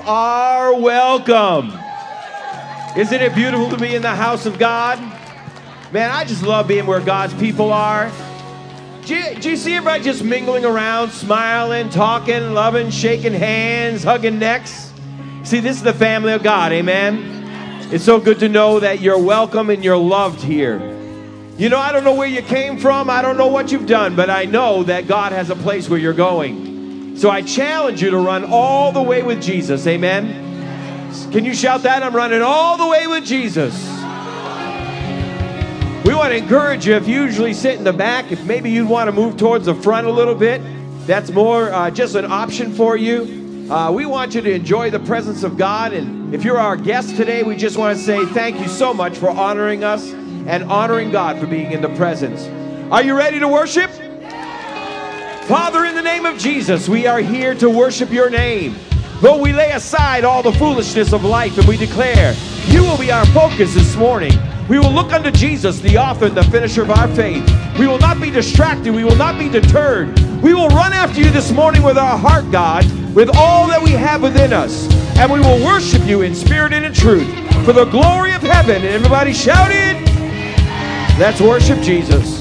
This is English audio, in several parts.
are welcome. Isn't it beautiful to be in the house of God? Man, I just love being where God's people are. Do you see everybody just mingling around, smiling, talking, loving, shaking hands, hugging necks? See, this is the family of God, amen? It's so good to know that you're welcome and you're loved here. You know, I don't know where you came from. I don't know what you've done, but I know that God has a place where you're going. So I challenge you to run all the way with Jesus, amen? Can you shout that? I'm running all the way with Jesus. We want to encourage you, if you usually sit in the back, if maybe you'd want to move towards the front a little bit, that's more just an option for you. We want you to enjoy the presence of God, and if you're our guest today, we just want to say thank you so much for honoring us and honoring God for being in the presence. Are you ready to worship? Father, in the name of Jesus, we are here to worship your name. Though we lay aside all the foolishness of life and we declare, you will be our focus this morning. We will look unto Jesus, the author and the finisher of our faith. We will not be distracted. We will not be deterred. We will run after you this morning with our heart, God, with all that we have within us. And we will worship you in spirit and in truth for the glory of heaven. And everybody shouted, let's worship Jesus.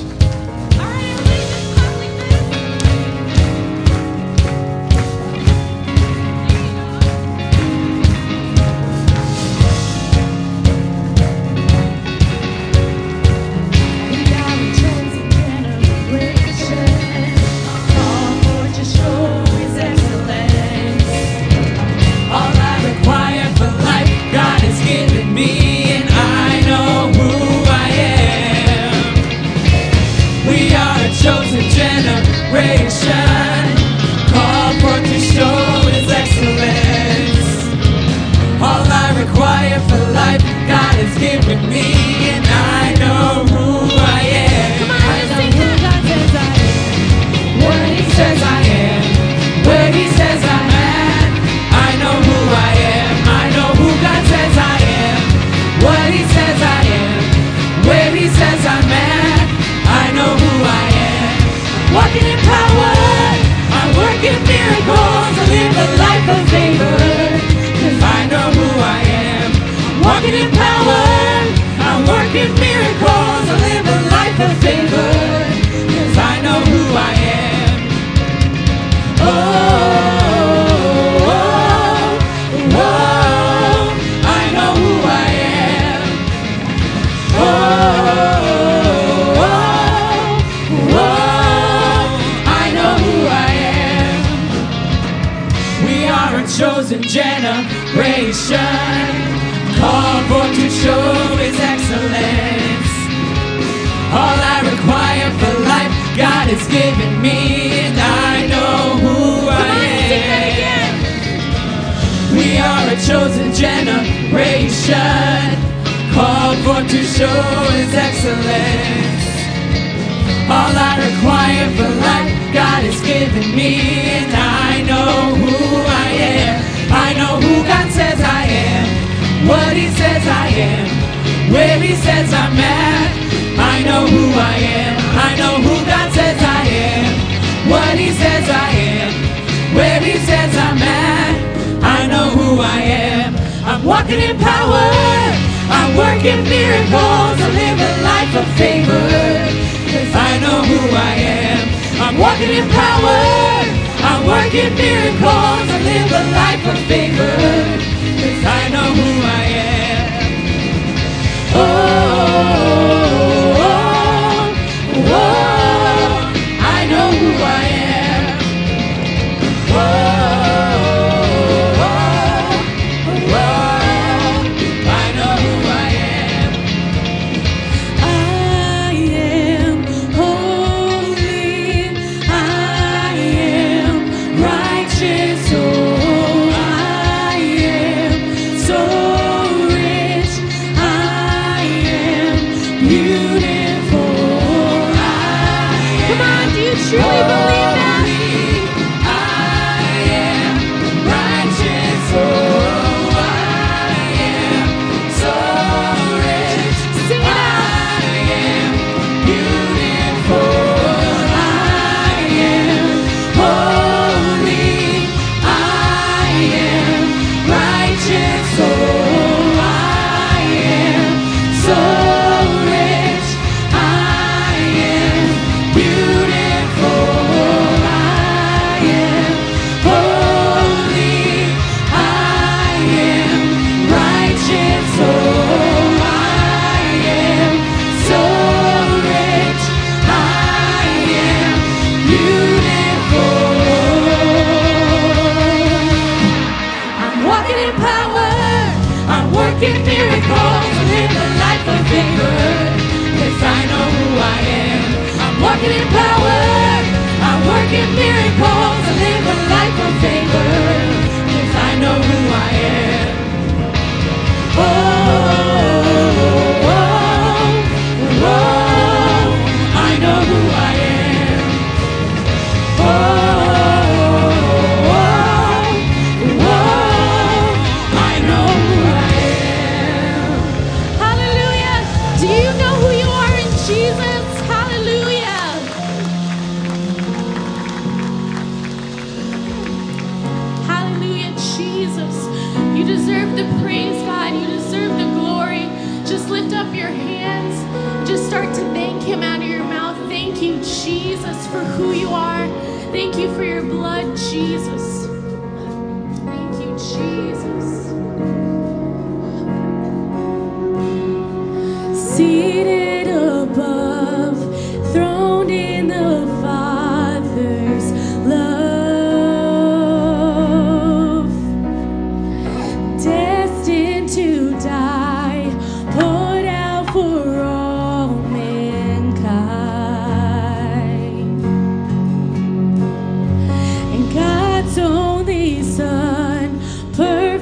Walking in power, I'm working miracles, I live a life of favor, 'cause I know who I am. I'm walking in power, I'm working miracles, I live a life of favor, 'cause I know who I am. Oh, oh, oh, oh, I know who I am. Oh. Oh, walking in power. I'm working miracles. I live a life of favor. 'Cause I know who I am. I'm walking in power. I'm working miracles. I live a life of favor. 'Cause I know who I am. Oh, oh, oh, oh, I know who I am. Oh, oh, oh, I know who I am. Hallelujah. Do you know who you are in Jesus? Hallelujah. Hallelujah, Jesus. You deserve the praise, God. You deserve the glory. Just lift up your hands. Just start to thank him out of your mouth. Thank you, Jesus, for who you are. Thank you for your blood, Jesus. Thank you, Jesus. Seated above, throned in the Father's love, destined to die, poured out for all mankind. And God's only Son, perfect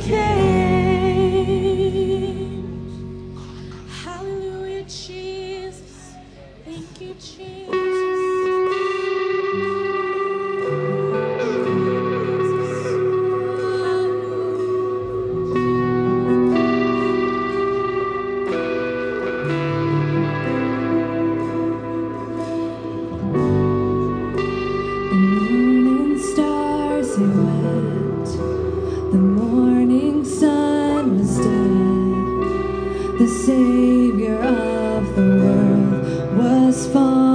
Hallelujah, Jesus. Thank you, Jesus. The morning sun was dead. The Savior of the world was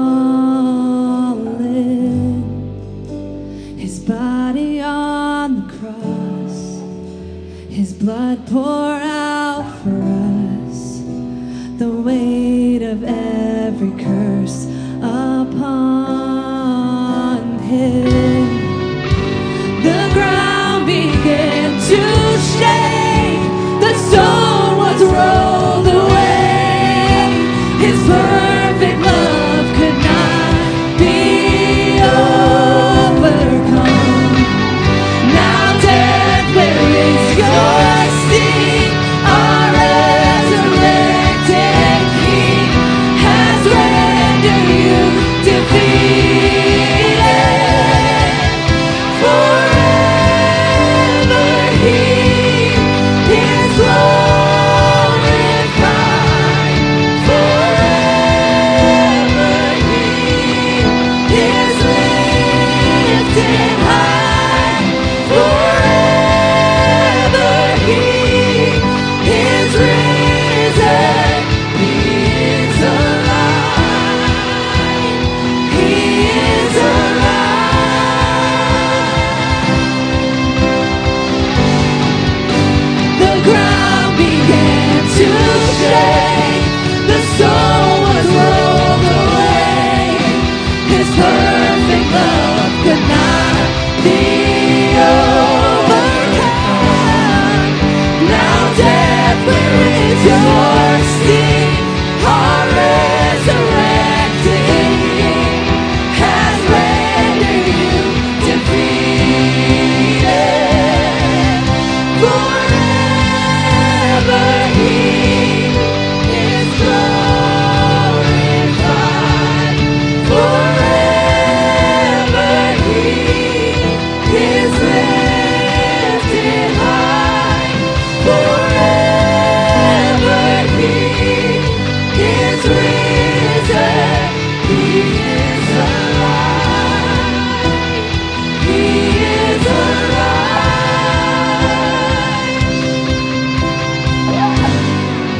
fallen. His body on the cross, His blood poured out for us. The weight of every curse upon Him. The ground began to shake. The stone was rolled away. His perfect love could not be overcome. Now death, where is your sting? Our resurrected King has rendered you defeated. Forever He is glorified. Forever He is lifted high. Forever He is risen. He is alive. He is alive. The ground began to shake. The stone was rolled away. His perfect love could not be overcome. Now death, where is your sting? Our resurrected King has rendered you defeated. Forever He is glorified. Forever He is lifted high. Forever He is risen. He is alive. He is alive.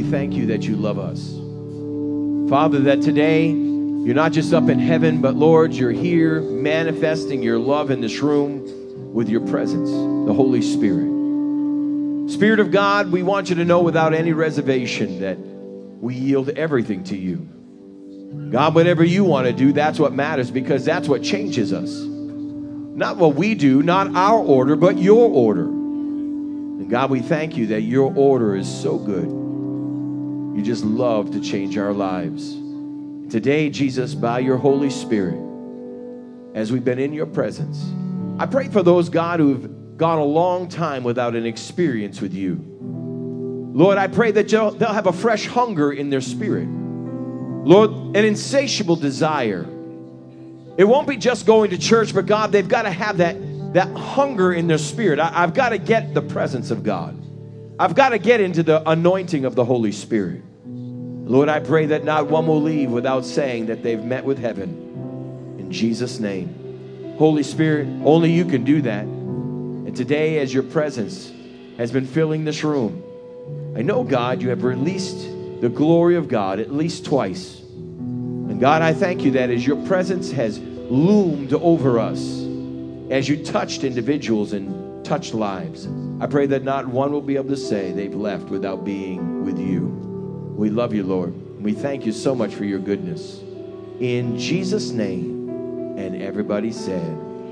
thank you that you love us. Father, that today you're not just up in heaven, but Lord, you're here manifesting your love in this room with your presence, the Holy Spirit. Spirit of God, we want you to know without any reservation that we yield everything to you. God, whatever you want to do, that's what matters, because that's what changes us. Not what we do, not our order, but your order. And God, we thank you that your order is so good. You just love to change our lives. Today, Jesus, by your Holy Spirit, as we've been in your presence, I pray for those, God, who've gone a long time without an experience with you. Lord, I pray that they'll have a fresh hunger in their spirit. Lord, an insatiable desire. It won't be just going to church, but God, they've got to have that hunger in their spirit. I've got to get the presence of God. I've got to get into the anointing of the Holy Spirit. Lord, I pray that not one will leave without saying that they've met with heaven. In Jesus' name. Holy Spirit, only you can do that. And today, as your presence has been filling this room, I know, God, you have released the glory of God at least twice. And God, I thank you that as your presence has loomed over us, as you touched individuals and touched lives, I pray that not one will be able to say they've left without being with you. We love you, Lord. We thank you so much for your goodness. In Jesus' name, and everybody said,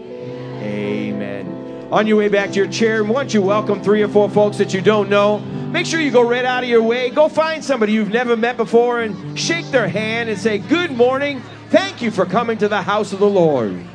amen. On your way back to your chair, why don't you welcome 3 or 4 folks that you don't know. Make sure you go right out of your way. Go find somebody you've never met before and shake their hand and say, good morning. Thank you for coming to the house of the Lord.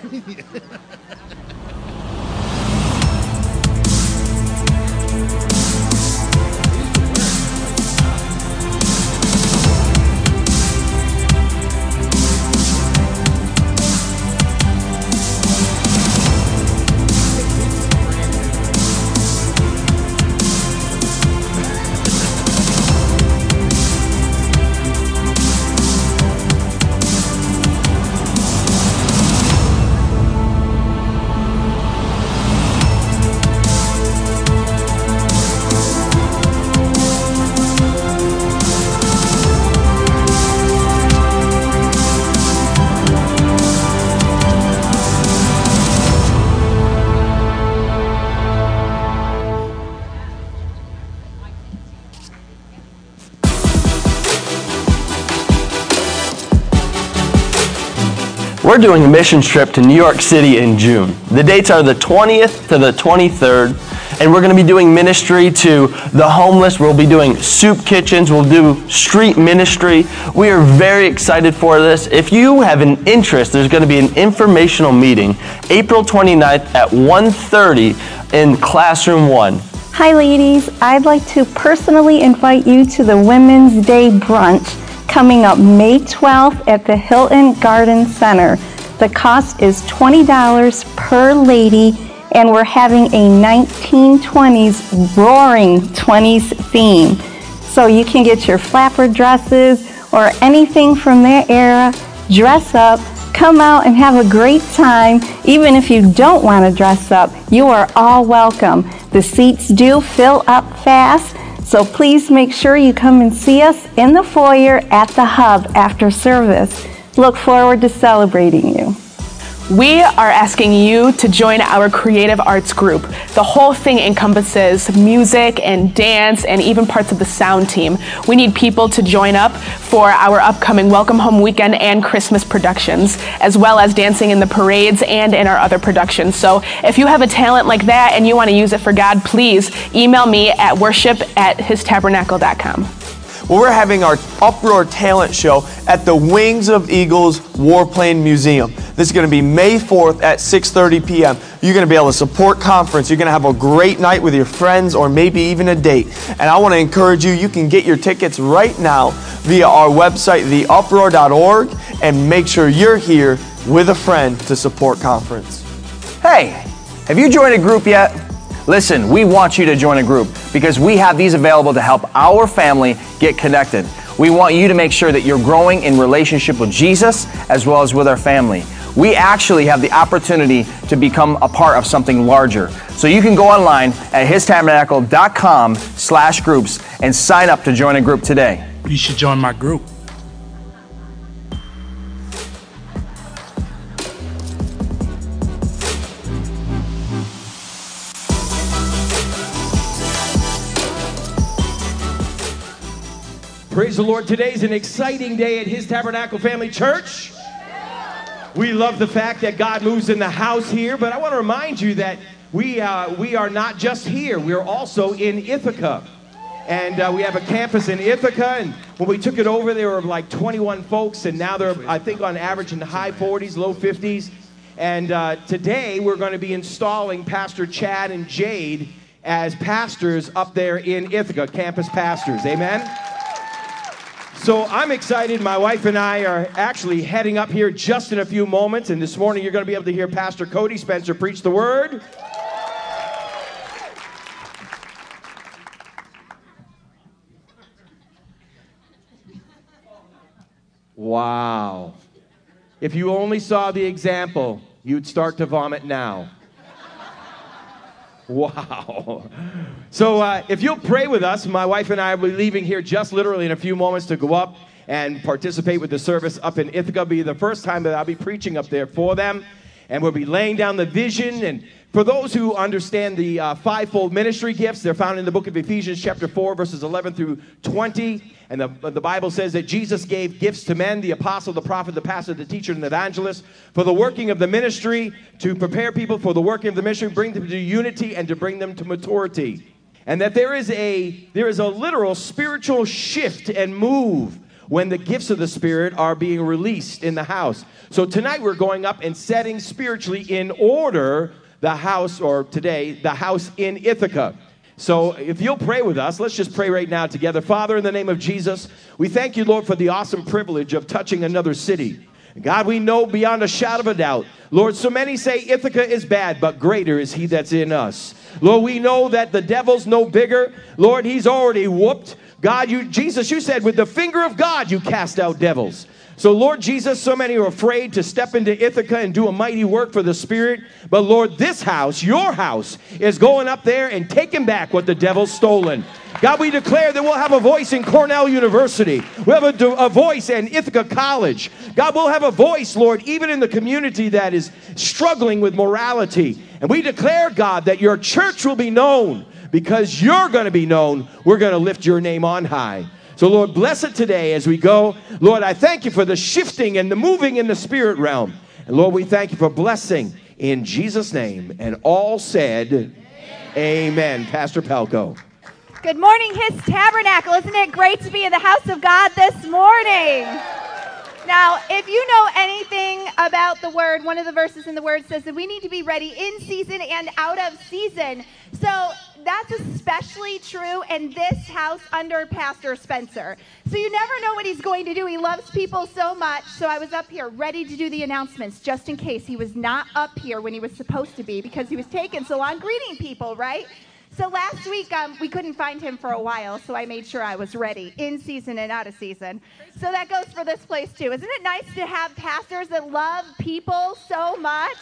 We're doing a missions trip to New York City in June. The dates are the 20th to the 23rd, and we're going to be doing ministry to the homeless. We'll be doing soup kitchens. We'll do street ministry. We are very excited for this. If you have an interest, there's going to be an informational meeting April 29th at 1:30 in Classroom 1. Hi ladies, I'd like to personally invite you to the Women's Day Brunch coming up May 12th at the Hilton Garden Center. The cost is $20 per lady, and we're having a 1920s Roaring 20s theme. So you can get your flapper dresses or anything from their era, dress up, come out and have a great time. Even if you don't want to dress up, you are all welcome. The seats do fill up fast, so please make sure you come and see us in the foyer at the Hub after service. Look forward to celebrating you. We are asking you to join our creative arts group. The whole thing encompasses music and dance and even parts of the sound team. We need people to join up for our upcoming Welcome Home Weekend and Christmas productions, as well as dancing in the parades and in our other productions. So if you have a talent like that and you want to use it for God, please email me at worship@histabernacle.com. Well, we're having our Uproar Talent Show at the Wings of Eagles Warplane Museum. This is going to be May 4th at 6:30 p.m. You're going to be able to support conference. You're going to have a great night with your friends or maybe even a date. And I want to encourage you, you can get your tickets right now via our website, theuproar.org, and make sure you're here with a friend to support conference. Hey, have you joined a group yet? Listen, we want you to join a group because we have these available to help our family get connected. We want you to make sure that you're growing in relationship with Jesus as well as with our family. We actually have the opportunity to become a part of something larger. So you can go online at histabernacle.com/groups and sign up to join a group today. You should join my group. Praise the Lord. Today's an exciting day at His Tabernacle Family Church. We love the fact that God moves in the house here, but I want to remind you that we are not just here. We're also in Ithaca. And we have a campus in Ithaca, and when we took it over, there were like 21 folks, and now they're, I think, on average in the high 40s, low 50s. And today, we're going to be installing Pastor Chad and Jade as pastors up there in Ithaca, campus pastors. Amen? So I'm excited. My wife and I are actually heading up here just in a few moments. And this morning, you're going to be able to hear Pastor Cody Spencer preach the word. Wow. If you only saw the example, you'd start to vomit now. Wow. So if you'll pray with us, my wife and I will be leaving here just literally in a few moments to go up and participate with the service up in Ithaca. It'll be the first time that I'll be preaching up there for them. And we'll be laying down the vision. And for those who understand the fivefold ministry gifts, they're found in the book of Ephesians chapter 4, verses 11 through 20. And the Bible says that Jesus gave gifts to men, the apostle, the prophet, the pastor, the teacher, and the evangelist, for the working of the ministry, to prepare people for the working of the ministry, bring them to unity, and to bring them to maturity. And that there is a literal spiritual shift and move when the gifts of the Spirit are being released in the house. So tonight we're going up and setting spiritually in order the house, or today, the house in Ithaca. So if you'll pray with us, let's just pray right now together. Father, in the name of Jesus, we thank you, Lord, for the awesome privilege of touching another city. God, we know beyond a shadow of a doubt, Lord, so many say Ithaca is bad, but greater is he that's in us. Lord, we know that the devil's no bigger. Lord, he's already whooped. God, Jesus, you said with the finger of God you cast out devils. So, Lord Jesus, so many are afraid to step into Ithaca and do a mighty work for the Spirit. But, Lord, this house, your house, is going up there and taking back what the devil's stolen. God, we declare that we'll have a voice in Cornell University. We'll have a voice in Ithaca College. God, we'll have a voice, Lord, even in the community that is struggling with morality. And we declare, God, that your church will be known. Because you're going to be known, we're going to lift your name on high. So, Lord, bless it today as we go. Lord, I thank you for the shifting and the moving in the spirit realm. And, Lord, we thank you for blessing in Jesus' name. And all said, amen. Pastor Pelko. Good morning, His Tabernacle. Isn't it great to be in the house of God this morning? Now, if you know anything about the Word, one of the verses in the Word says that we need to be ready in season and out of season. So that's especially true in this house under Pastor Spencer. So you never know what he's going to do. He loves people so much. So I was up here ready to do the announcements just in case he was not up here when he was supposed to be because he was taking so long greeting people, right? So last week, we couldn't find him for a while, so I made sure I was ready, in season and out of season. So that goes for this place, too. Isn't it nice to have pastors that love people so much?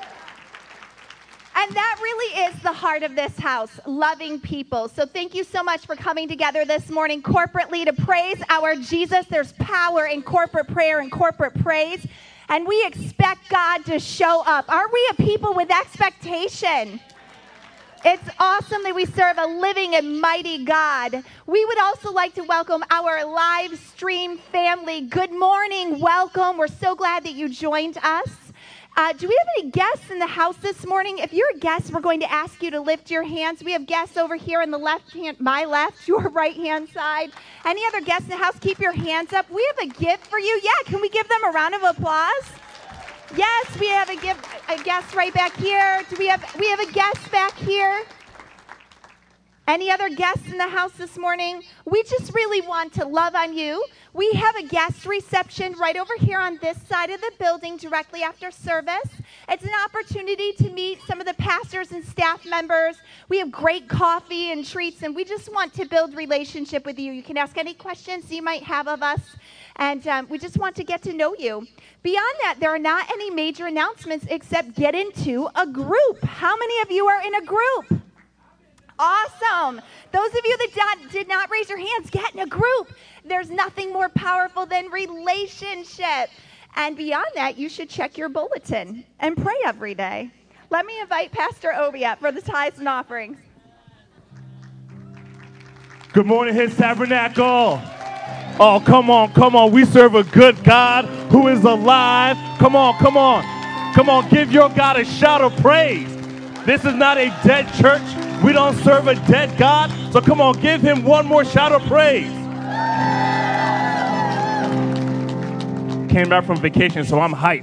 And that really is the heart of this house, loving people. So thank you so much for coming together this morning corporately to praise our Jesus. There's power in corporate prayer and corporate praise, and we expect God to show up. Aren't we a people with expectation? It's awesome that we serve a living and mighty God. We would also like to welcome our live stream family. Good morning. Welcome. We're so glad that you joined us. Do we have any guests in the house this morning? If you're a guest, we're going to ask you to lift your hands. We have guests over here on the left hand, my left, your right-hand side. Any other guests in the house, keep your hands up. We have a gift for you. Yeah, can we give them a round of applause? Yes, we have a guest right back here. We have a guest back here. Any other guests in the house this morning? We just really want to love on you. We have a guest reception right over here on this side of the building directly after service. It's an opportunity to meet some of the pastors and staff members. We have great coffee and treats, and we just want to build relationship with you. You can ask any questions you might have of us. And we just want to get to know you. Beyond that, there are not any major announcements except get into a group. How many of you are in a group? Awesome. Those of you that did not raise your hands, get in a group. There's nothing more powerful than relationship. And beyond that, you should check your bulletin and pray every day. Let me invite Pastor Obi up for the tithes and offerings. Good morning, His Tabernacle. Oh, come on. We serve a good God who is alive. Come on. Give your God a shout of praise. This is not a dead church. We don't serve a dead God. So come on, give him one more shout of praise. Came back from vacation, so I'm hyped.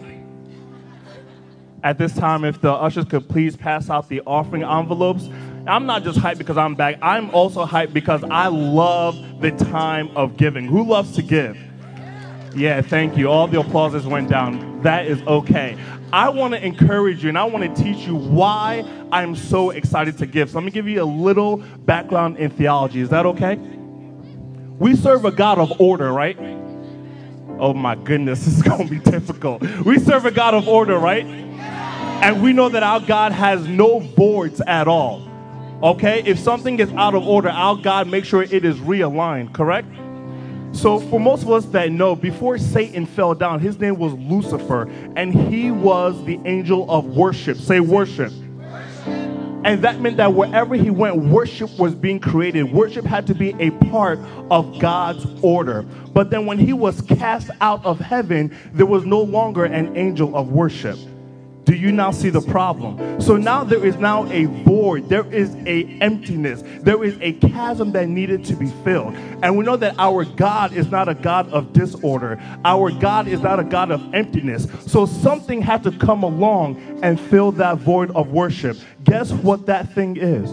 At this time, if the ushers could please pass out the offering envelopes. I'm not just hyped because I'm back. I'm also hyped because I love the time of giving. Who loves to give? Yeah, thank you. All the applauses went down. That is okay. I want to encourage you and I want to teach you why I'm so excited to give. So let me give you a little background in theology. Is that okay? We serve a God of order, right? Oh my goodness, this is going to be difficult. We serve a God of order, right? And we know that our God has no boards at all. Okay, if something is out of order, our God makes sure it is realigned, correct? So for most of us that know, before Satan fell down, his name was Lucifer, and he was the angel of worship. Say worship. And that meant that wherever he went, worship was being created. Worship had to be a part of God's order. But then when he was cast out of heaven, there was no longer an angel of worship. Do you now see the problem? So now there is now a void. There is a emptiness. There is a chasm that needed to be filled. And we know that our God is not a God of disorder. Our God is not a God of emptiness. So something had to come along and fill that void of worship. Guess what that thing is?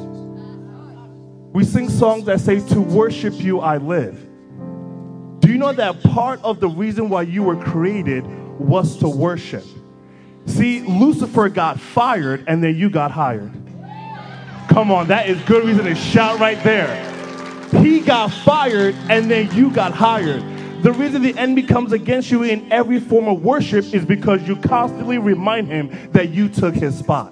We sing songs that say, "To worship you I live." Do you know that part of the reason why you were created was to worship? See, Lucifer got fired and then you got hired. Come on, that is good reason to shout right there. He got fired and then you got hired. The reason the enemy comes against you in every form of worship is because you constantly remind him that you took his spot.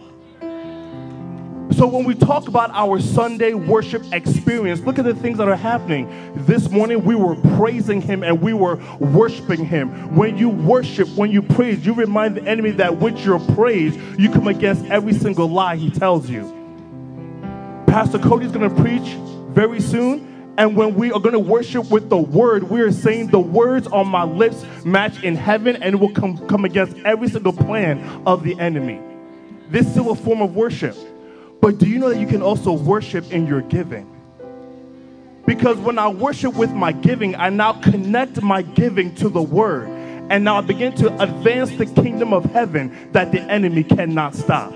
So when we talk about our Sunday worship experience, look at the things that are happening. This morning we were praising him and we were worshiping him. When you worship, when you praise, you remind the enemy that with your praise, you come against every single lie he tells you. Pastor Cody's going to preach very soon. And when we are going to worship with the word, we are saying the words on my lips match in heaven, and it will come against every single plan of the enemy. This is still a form of worship. But do you know that you can also worship in your giving? Because when I worship with my giving, I now connect my giving to the word. And now I begin to advance the kingdom of heaven that the enemy cannot stop.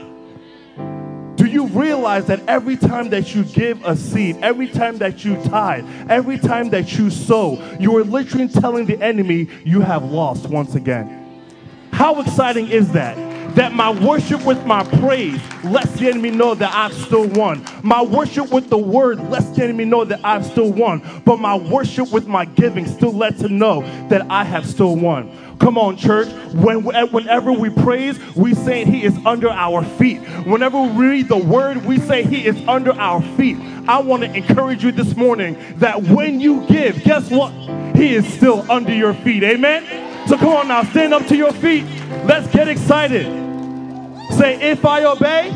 Do you realize that every time that you give a seed, every time that you tithe, every time that you sow, you are literally telling the enemy you have lost once again? How exciting is that? That my worship with my praise lets the enemy know that I've still won. My worship with the word lets the enemy know that I've still won. But my worship with my giving still lets him know that I have still won. Come on, church. Whenever we praise, we say he is under our feet. Whenever we read the word, we say he is under our feet. I want to encourage you this morning that when you give, guess what? He is still under your feet. Amen? So come on now, stand up to your feet. Let's get excited. Say, if I obey,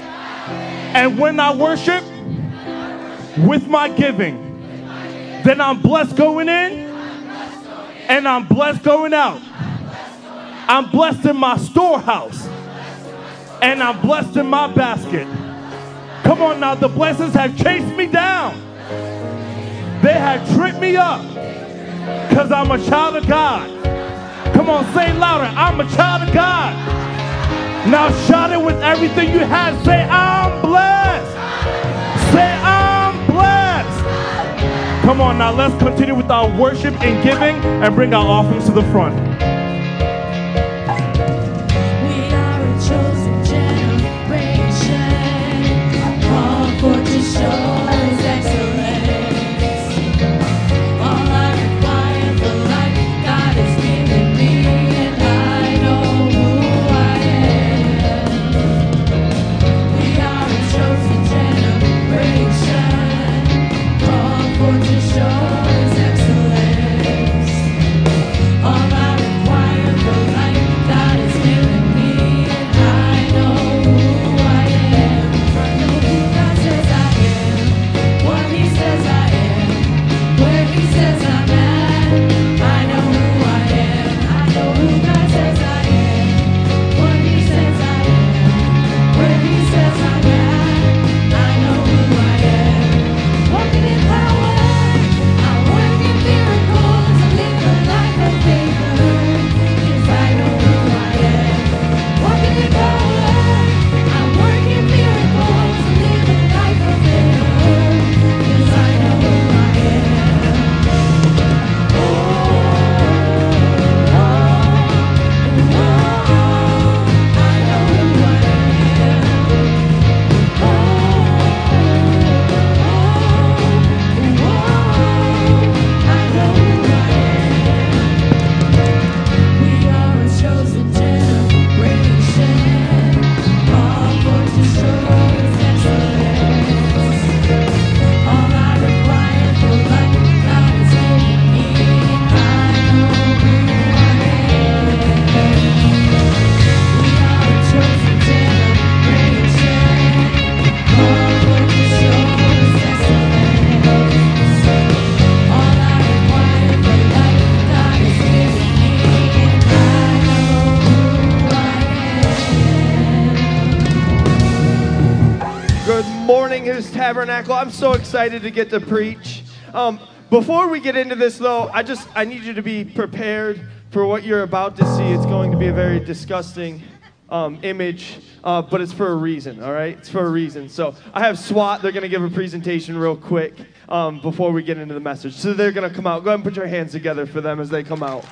and when I worship with my giving, then I'm blessed going in, and I'm blessed going out. I'm blessed in my storehouse, and I'm blessed in my basket. Come on now, the blessings have chased me down. They have tripped me up, because I'm a child of God. Come on, say it louder. I'm a child of God. Now shout it with everything you have. Say, I'm blessed. Say, I'm blessed. Come on now, let's continue with our worship and giving and bring our offerings to the front. We are a chosen generation, called for to show his excellence. All I require for life, God has given me, and I know who I am. We are a chosen generation, called for to show his excellence. All I Good morning, His Tabernacle. I'm so excited to get to preach. Before we get into this, though, I need you to be prepared for what you're about to see. It's going to be a very disgusting image, but it's for a reason, all right? It's for a reason. So I have SWAT. They're going to give a presentation real quick before we get into the message. So they're going to come out. Go ahead and put your hands together for them as they come out.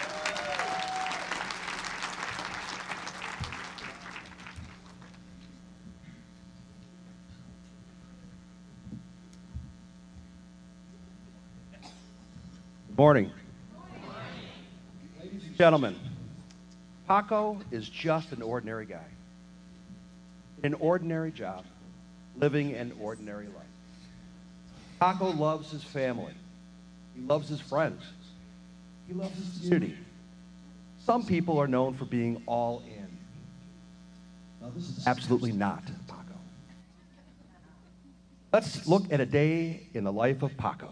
Morning. Ladies and gentlemen, Paco is just an ordinary guy. An ordinary job, living an ordinary life. Paco loves his family. He loves his friends. He loves his community. Some people are known for being all in. Now, this is absolutely not Paco. Let's look at a day in the life of Paco.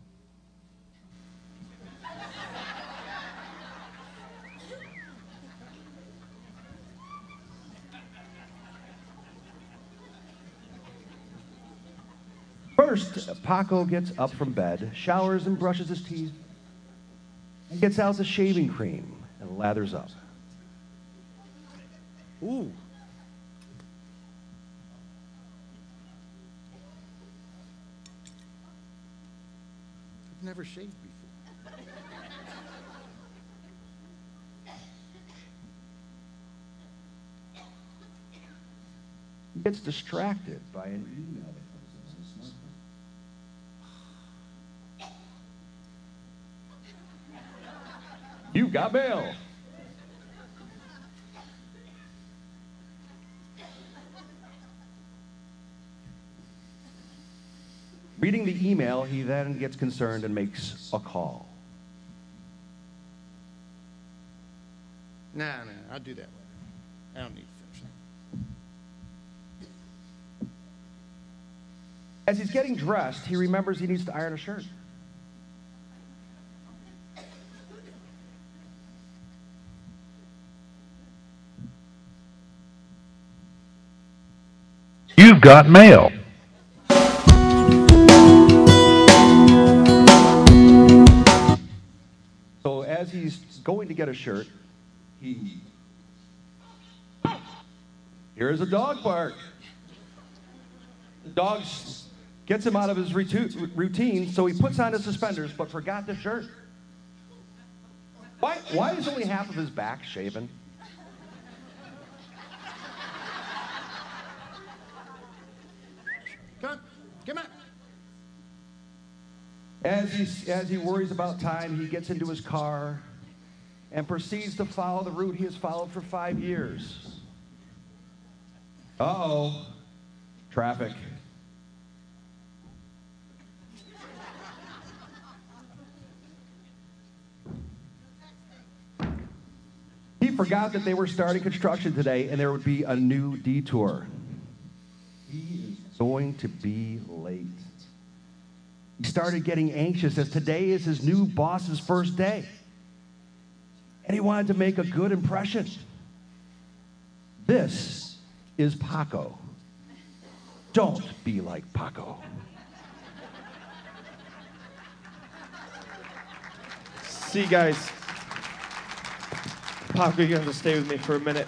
First, Paco gets up from bed, showers and brushes his teeth, and gets out the shaving cream and lathers up. Ooh. I've never shaved before. He gets distracted by an email. You got mail. Reading the email, he then gets concerned and makes a call. Nah, I'll do that later. I don't need to finish that. As he's getting dressed, he remembers he needs to iron a shirt. You've got mail. So as he's going to get a shirt, he hears a dog bark. The dog gets him out of his routine, so he puts on his suspenders but forgot the shirt. Why is only half of his back shaven? Come on. As he worries about time, he gets into his car and proceeds to follow the route he has followed for 5 years. Uh-oh. Traffic. He forgot that they were starting construction today and there would be a new detour. He is going to be late. He started getting anxious as today is his new boss's first day. And he wanted to make a good impression. This is Paco. Don't be like Paco. See, guys, Paco, you're going to have to stay with me for a minute.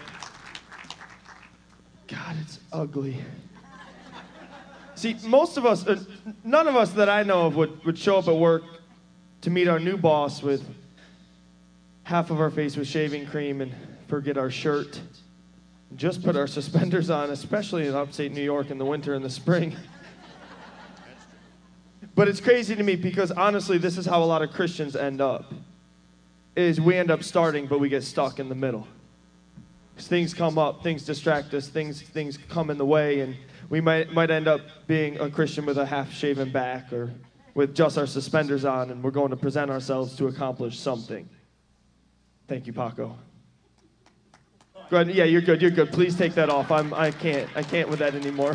God, it's ugly. See, most of us, none of us that I know of would show up at work to meet our new boss with half of our face with shaving cream and forget our shirt. Just put our suspenders on, especially in upstate New York in the winter and the spring. But it's crazy to me because honestly, this is how a lot of Christians end up. Is we end up starting, but we get stuck in the middle. Things come up, things distract us, things come in the way, and we might end up being a Christian with a half-shaven back or with just our suspenders on, and we're going to present ourselves to accomplish something. Thank you, Paco. Go ahead. Yeah, you're good. You're good. Please take that off. I can't with that anymore.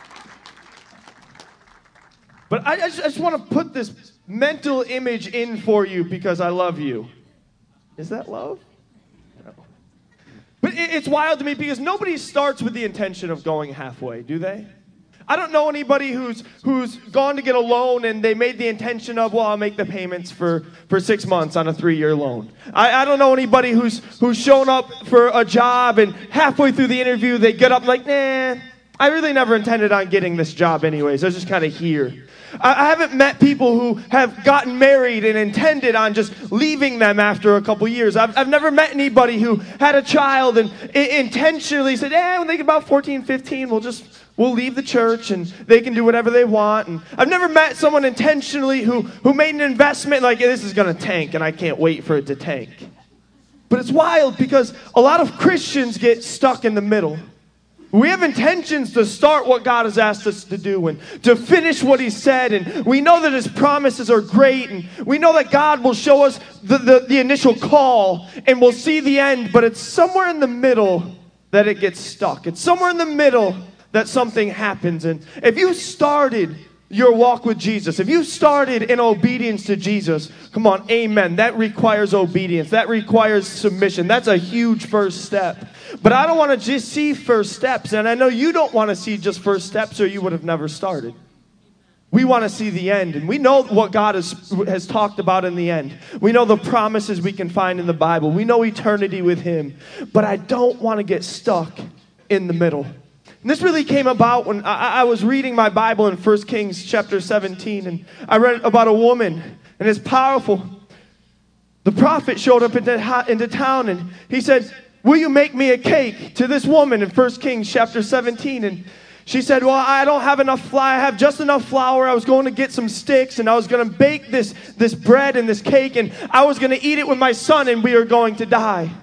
But I just want to put this mental image in for you because I love you. Is that love? No. But it's wild to me because nobody starts with the intention of going halfway, do they? I don't know anybody who's gone to get a loan and they made the intention of, well, I'll make the payments for 6 months on a 3-year loan. I don't know anybody who's shown up for a job and halfway through the interview they get up like, nah, I really never intended on getting this job anyways. I was just kind of here. I haven't met people who have gotten married and intended on just leaving them after a couple years. I've never met anybody who had a child and intentionally said, when they get about 14, 15, we'll leave the church and they can do whatever they want. And I've never met someone intentionally who made an investment like, this is going to tank and I can't wait for it to tank. But it's wild because a lot of Christians get stuck in the middle. We have intentions to start what God has asked us to do and to finish what He said. And we know that His promises are great. And we know that God will show us the initial call and we'll see the end. But it's somewhere in the middle that it gets stuck. It's somewhere in the middle that something happens. And if you started your walk with Jesus, if you started in obedience to Jesus, come on, amen. That requires obedience. That requires submission. That's a huge first step. But I don't want to just see first steps. And I know you don't want to see just first steps or you would have never started. We want to see the end. And we know what God has talked about in the end. We know the promises we can find in the Bible. We know eternity with Him. But I don't want to get stuck in the middle. And this really came about when I was reading my Bible in 1 Kings chapter 17. And I read about a woman. And it's powerful. The prophet showed up into town and he said, will you make me a cake, to this woman in 1 Kings chapter 17. And she said, well, I don't have enough flour. I have just enough flour. I was going to get some sticks and I was going to bake this bread and this cake and I was going to eat it with my son and we are going to die.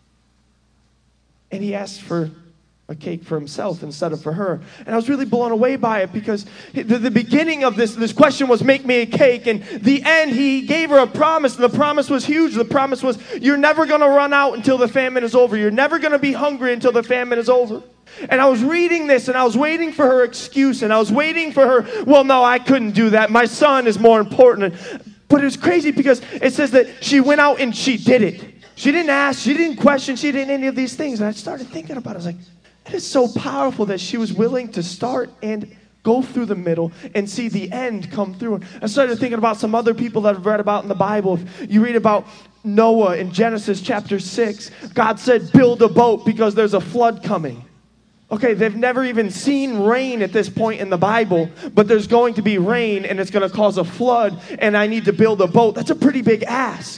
And he asked for a cake for himself instead of for her. And I was really blown away by it because the beginning of this question was make me a cake. And the end, he gave her a promise. And the promise was huge. The promise was you're never going to run out until the famine is over. You're never going to be hungry until the famine is over. And I was reading this and I was waiting for her excuse. And I was waiting for her, well, no, I couldn't do that. My son is more important. But it was crazy because it says that she went out and she did it. She didn't ask. She didn't question. She didn't any of these things. And I started thinking about it. I was like, it is so powerful that she was willing to start and go through the middle and see the end come through. And I started thinking about some other people that I've read about in the Bible. If you read about Noah in Genesis chapter 6, God said, build a boat because there's a flood coming. Okay, they've never even seen rain at this point in the Bible, but there's going to be rain and it's going to cause a flood and I need to build a boat. That's a pretty big ask.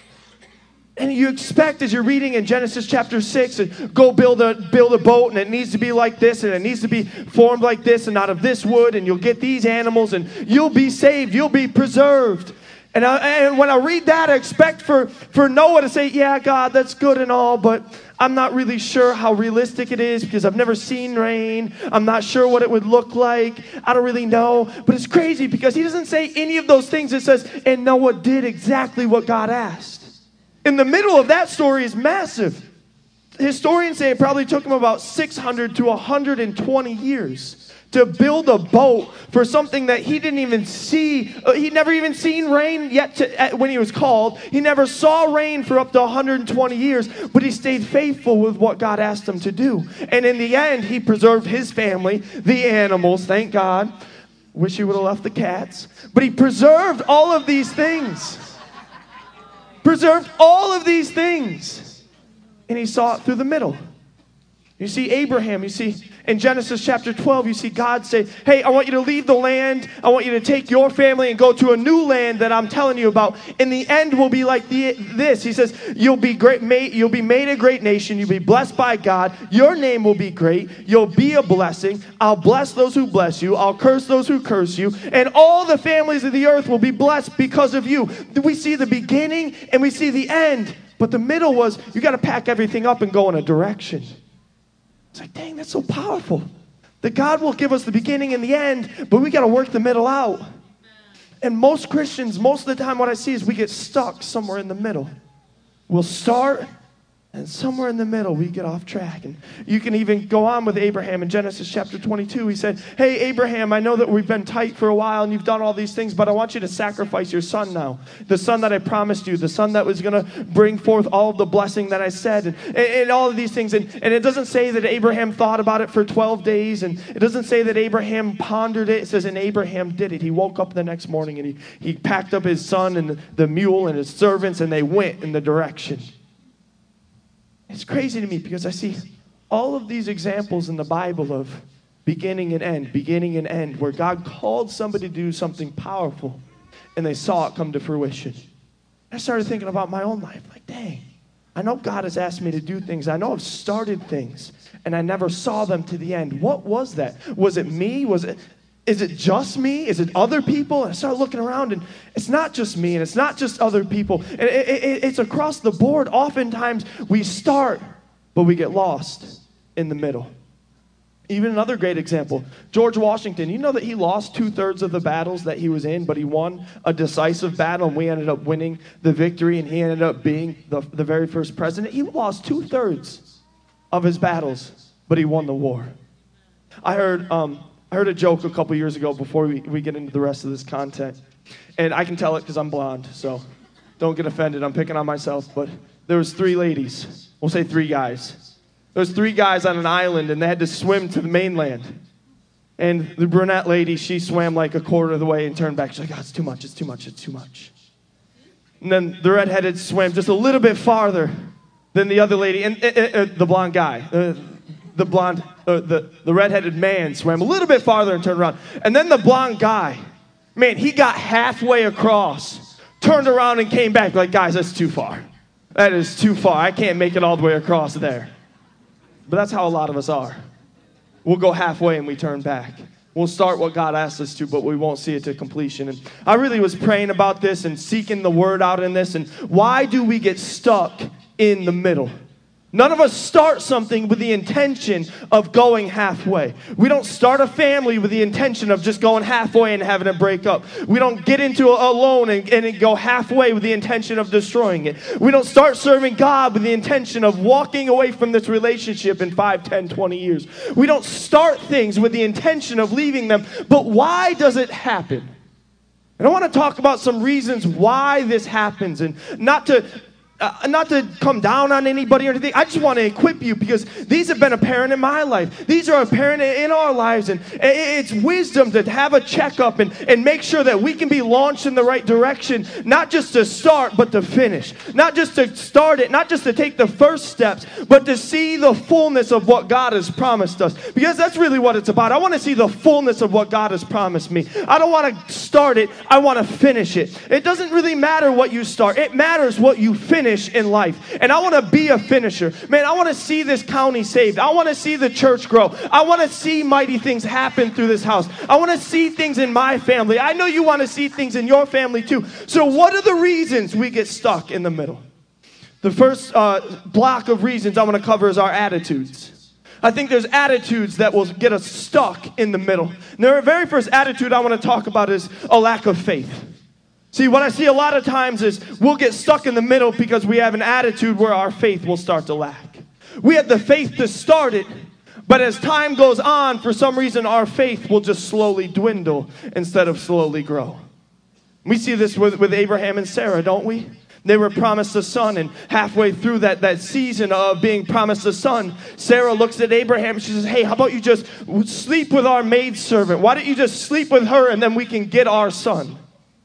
And you expect, as you're reading in Genesis chapter 6, go build a boat, and it needs to be like this, and it needs to be formed like this, and out of this wood, and you'll get these animals, and you'll be saved, you'll be preserved. And when I read that, I expect for Noah to say, yeah, God, that's good and all, but I'm not really sure how realistic it is because I've never seen rain. I'm not sure what it would look like. I don't really know. But it's crazy because he doesn't say any of those things. It says, and Noah did exactly what God asked. In the middle of that story is massive. Historians say it probably took him about 600 to 120 years to build a boat for something that he didn't even see. He'd never even seen rain yet when he was called. He never saw rain for up to 120 years, but he stayed faithful with what God asked him to do. And in the end, he preserved his family, the animals, thank God. Wish he would have left the cats. But he preserved all of these things. Preserved all of these things. And he saw it through the middle. You see Abraham, you see in Genesis chapter 12, you see God say, hey, I want you to leave the land. I want you to take your family and go to a new land that I'm telling you about. And the end will be like this. He says, you'll be made a great nation. You'll be blessed by God. Your name will be great. You'll be a blessing. I'll bless those who bless you. I'll curse those who curse you. And all the families of the earth will be blessed because of you. We see the beginning and we see the end. But the middle was, you got to pack everything up and go in a direction. It's like, dang, that's so powerful. That God will give us the beginning and the end, but we got to work the middle out. And most Christians, most of the time what I see is we get stuck somewhere in the middle. We'll start And somewhere in the middle, we get off track. And you can even go on with Abraham in Genesis chapter 22. He said, hey, Abraham, I know that we've been tight for a while and you've done all these things, but I want you to sacrifice your son now. The son that I promised you, the son that was going to bring forth all of the blessing that I said, and all of these things. And it doesn't say that Abraham thought about it for 12 days, and it doesn't say that Abraham pondered it. It says, and Abraham did it. He woke up the next morning and he packed up his son and the mule and his servants, and they went in the direction. It's crazy to me because I see all of these examples in the Bible of beginning and end, where God called somebody to do something powerful and they saw it come to fruition. I started thinking about my own life, like, dang, I know God has asked me to do things. I know I've started things and I never saw them to the end. What was that? Was it me? Is it just me? Is it other people? And I started looking around, and it's not just me, and it's not just other people. And it's across the board. Oftentimes, we start, but we get lost in the middle. Even another great example, George Washington. You know that he lost 2/3 of the battles that he was in, but he won a decisive battle, and we ended up winning the victory, and he ended up being the very first president. He lost 2/3 of his battles, but he won the war. I heard a joke a couple years ago before we get into the rest of this content. And I can tell it because I'm blonde, so don't get offended. I'm picking on myself. But there was 3 ladies. We'll say 3 guys. There was 3 guys on an island, and they had to swim to the mainland. And the brunette lady, she swam like a quarter of the way and turned back. She's like, oh, it's too much, it's too much, it's too much. And then the redheaded swam just a little bit farther than the other lady, and the blonde guy. The redheaded man swam a little bit farther and turned around. And then the blonde guy, man, he got halfway across, turned around and came back like, guys, that's too far. That is too far. I can't make it all the way across there. But that's how a lot of us are. We'll go halfway and we turn back. We'll start what God asked us to, but we won't see it to completion. And I really was praying about this and seeking the word out in this. And why do we get stuck in the middle? None of us start something with the intention of going halfway. We don't start a family with the intention of just going halfway and having it break up. We don't get into a loan and go halfway with the intention of destroying it. We don't start serving God with the intention of walking away from this relationship in 5, 10, 20 years. We don't start things with the intention of leaving them. But why does it happen? And I want to talk about some reasons why this happens, and not to come down on anybody or anything. I just want to equip you because these have been apparent in my life. These are apparent in our lives. And it's wisdom to have a checkup and make sure that we can be launched in the right direction, not just to start, but to finish. Not just to start it, not just to take the first steps, but to see the fullness of what God has promised us. Because that's really what it's about. I want to see the fullness of what God has promised me. I don't want to start it. I want to finish it. It doesn't really matter what you start. It matters what you finish in life. And I want to be a finisher. Man, I want to see this county saved. I want to see the church grow. I want to see mighty things happen through this house. I want to see things in my family. I know you want to see things in your family too. So what are the reasons we get stuck in the middle? The first block of reasons I want to cover is our attitudes. I think there's attitudes that will get us stuck in the middle. And the very first attitude I want to talk about is a lack of faith. See, what I see a lot of times is we'll get stuck in the middle because we have an attitude where our faith will start to lack. We have the faith to start it, but as time goes on, for some reason, our faith will just slowly dwindle instead of slowly grow. We see this with Abraham and Sarah, don't we? They were promised a son, and halfway through that season of being promised a son, Sarah looks at Abraham and she says, hey, how about you just sleep with our maidservant? Why don't you just sleep with her and then we can get our son?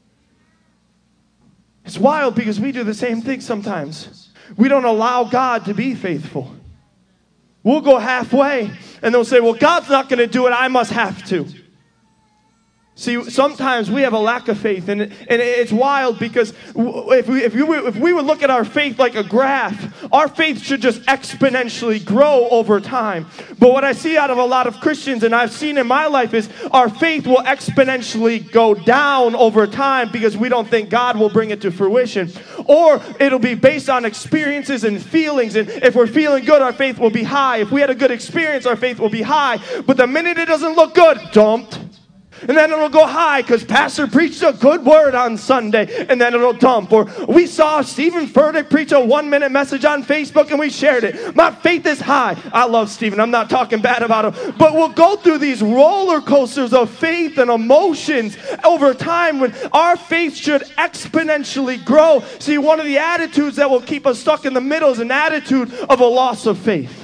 It's wild because we do the same thing sometimes. We don't allow God to be faithful. We'll go halfway and they'll say, well, God's not going to do it. I must have to. See, sometimes we have a lack of faith, and it's wild because if we would look at our faith like a graph, our faith should just exponentially grow over time. But what I see out of a lot of Christians, and I've seen in my life, is our faith will exponentially go down over time because we don't think God will bring it to fruition. Or it'll be based on experiences and feelings, and if we're feeling good, our faith will be high. If we had a good experience, our faith will be high. But the minute it doesn't look good, dumped. And then it'll go high because pastor preached a good word on Sunday, and then it'll dump. Or we saw Stephen Furtick preach a 1-minute message on Facebook and we shared it. My faith is high. I love Stephen. I'm not talking bad about him. But we'll go through these roller coasters of faith and emotions over time when our faith should exponentially grow. See, one of the attitudes that will keep us stuck in the middle is an attitude of a loss of faith.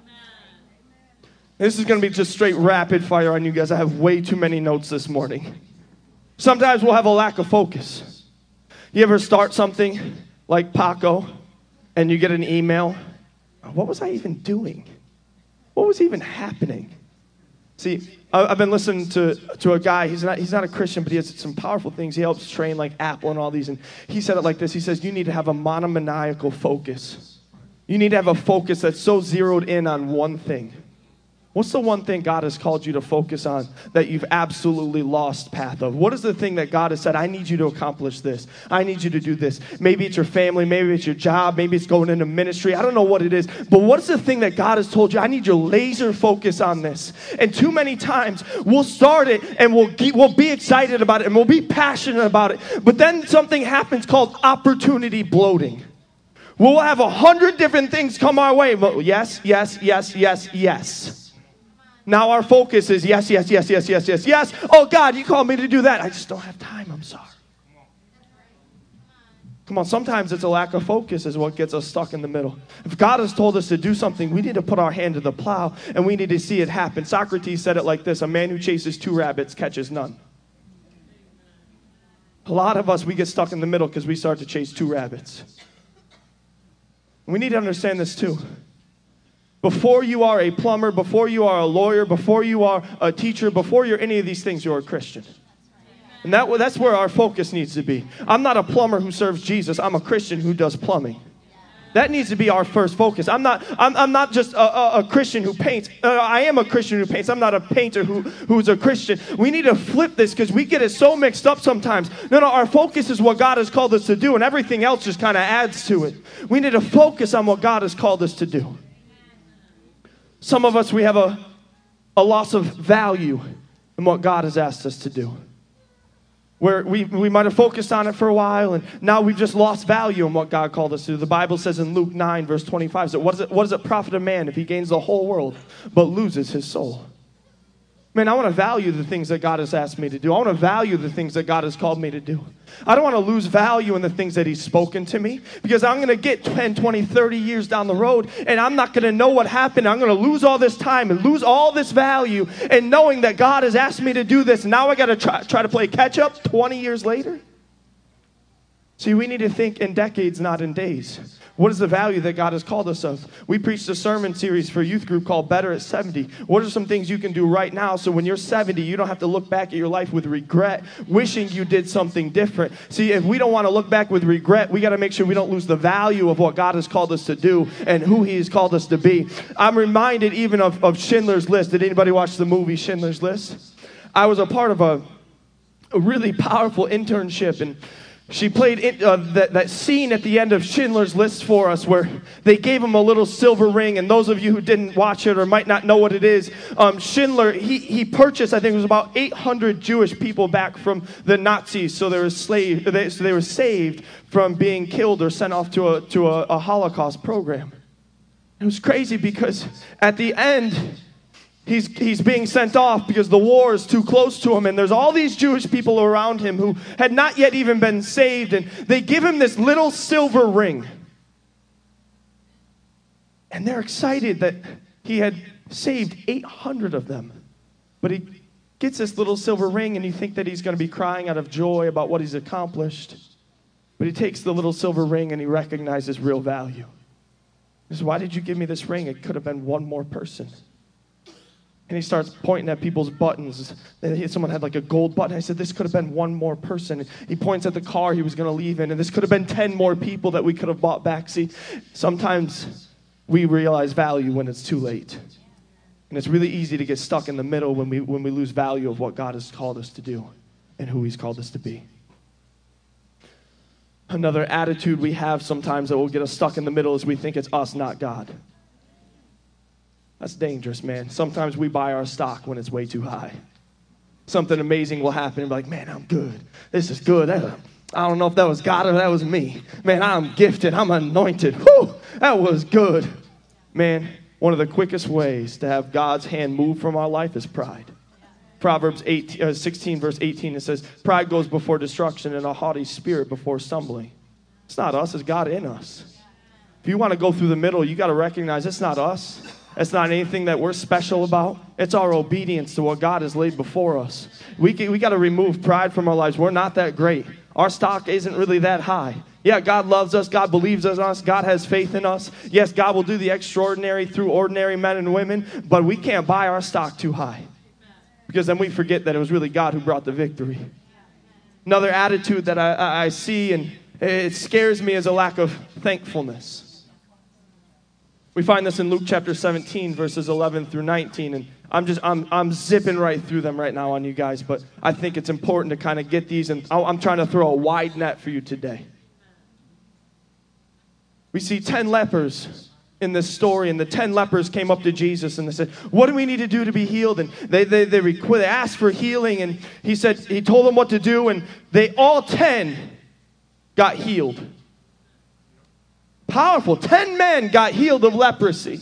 This is going to be just straight rapid fire on you guys. I have way too many notes this morning. Sometimes we'll have a lack of focus. You ever start something like Paco and you get an email? What was I even doing? What was even happening? See, I've been listening to a guy. He's not a Christian, but he has some powerful things. He helps train like Apple and all these. And he said it like this. He says, you need to have a monomaniacal focus. You need to have a focus that's so zeroed in on one thing. What's the one thing God has called you to focus on that you've absolutely lost path of? What is the thing that God has said, I need you to accomplish this. I need you to do this. Maybe it's your family. Maybe it's your job. Maybe it's going into ministry. I don't know what it is. But what's the thing that God has told you? I need your laser focus on this. And too many times we'll start it and we'll be excited about it and we'll be passionate about it. But then something happens called opportunity bloating. We'll have 100 different things come our way. But yes, yes, yes, yes, yes. Now our focus is yes, yes, yes, yes, yes, yes, yes. Oh, God, you called me to do that. I just don't have time. I'm sorry. Come on, sometimes it's a lack of focus is what gets us stuck in the middle. If God has told us to do something, we need to put our hand to the plow, and we need to see it happen. Socrates said it like this: a man who chases 2 rabbits catches none. A lot of us, we get stuck in the middle because we start to chase 2 rabbits. We need to understand this too. Before you are a plumber, before you are a lawyer, before you are a teacher, before you're any of these things, you're a Christian. And that's where our focus needs to be. I'm not a plumber who serves Jesus. I'm a Christian who does plumbing. That needs to be our first focus. I'm not just a Christian who paints. I am a Christian who paints. I'm not a painter who's a Christian. We need to flip this because we get it so mixed up sometimes. No, our focus is what God has called us to do, and everything else just kind of adds to it. We need to focus on what God has called us to do. Some of us, we have a loss of value in what God has asked us to do. Where we might have focused on it for a while, and now we've just lost value in what God called us to do. The Bible says in Luke 9, verse 25, so what does it profit a man if he gains the whole world but loses his soul? Man, I want to value the things that God has asked me to do. I want to value the things that God has called me to do. I don't want to lose value in the things that He's spoken to me, because I'm going to get 10, 20, 30 years down the road, and I'm not going to know what happened. I'm going to lose all this time and lose all this value, and knowing that God has asked me to do this, and now I got to try to play catch up 20 years later. See, we need to think in decades, not in days. What is the value that God has called us of? We preached a sermon series for a youth group called Better at 70. What are some things you can do right now so when you're 70, you don't have to look back at your life with regret, wishing you did something different? See, if we don't want to look back with regret, we got to make sure we don't lose the value of what God has called us to do and who He has called us to be. I'm reminded even of Schindler's List. Did anybody watch the movie Schindler's List? I was a part of a really powerful internship, and she played that scene at the end of Schindler's List for us where they gave him a little silver ring. And those of you who didn't watch it or might not know what it is, Schindler, he purchased, I think it was about 800 Jewish people back from the Nazis. So they were saved from being killed or sent off to a Holocaust program. It was crazy because at the end, He's being sent off because the war is too close to him, and there's all these Jewish people around him who had not yet even been saved, and they give him this little silver ring. And they're excited that he had saved 800 of them. But he gets this little silver ring, and you think that he's going to be crying out of joy about what he's accomplished. But he takes the little silver ring, and he recognizes real value. He says, why did you give me this ring? It could have been one more person. And he starts pointing at people's buttons. Someone had like a gold button. I said, this could have been one more person. He points at the car he was going to leave in. And this could have been 10 more people that we could have bought back. See, sometimes we realize value when it's too late. And it's really easy to get stuck in the middle when we lose value of what God has called us to do and who He's called us to be. Another attitude we have sometimes that will get us stuck in the middle is we think it's us, not God. That's dangerous, man. Sometimes we buy our stock when it's way too high. something amazing will happen. And be like, man, I'm good. This is good. I don't know if that was God or that was me. Man, I'm gifted. I'm anointed. Whew, that was good. Man, one of the quickest ways to have God's hand move from our life is pride. Proverbs 16, verse 18, it says, pride goes before destruction and a haughty spirit before stumbling. It's not us, it's God in us. If you want to go through the middle, you got to recognize it's not us. It's not anything that we're special about. It's our obedience to what God has laid before us. We got to remove pride from our lives. We're not that great. Our stock isn't really that high. Yeah, God loves us. God believes in us. God has faith in us. Yes, God will do the extraordinary through ordinary men and women, but we can't buy our stock too high because then we forget that it was really God who brought the victory. Another attitude that I see, and it scares me, is a lack of thankfulness. We find this in Luke chapter 17, verses 11 through 19, and I'm zipping right through them right now on you guys, but I think it's important to kind of get these, and I'm trying to throw a wide net for you today. We see 10 lepers in this story, and the 10 lepers came up to Jesus, and they said, what do we need to do to be healed? And they asked for healing, and he told them what to do, and they all 10 got healed. Powerful. 10 men got healed of leprosy.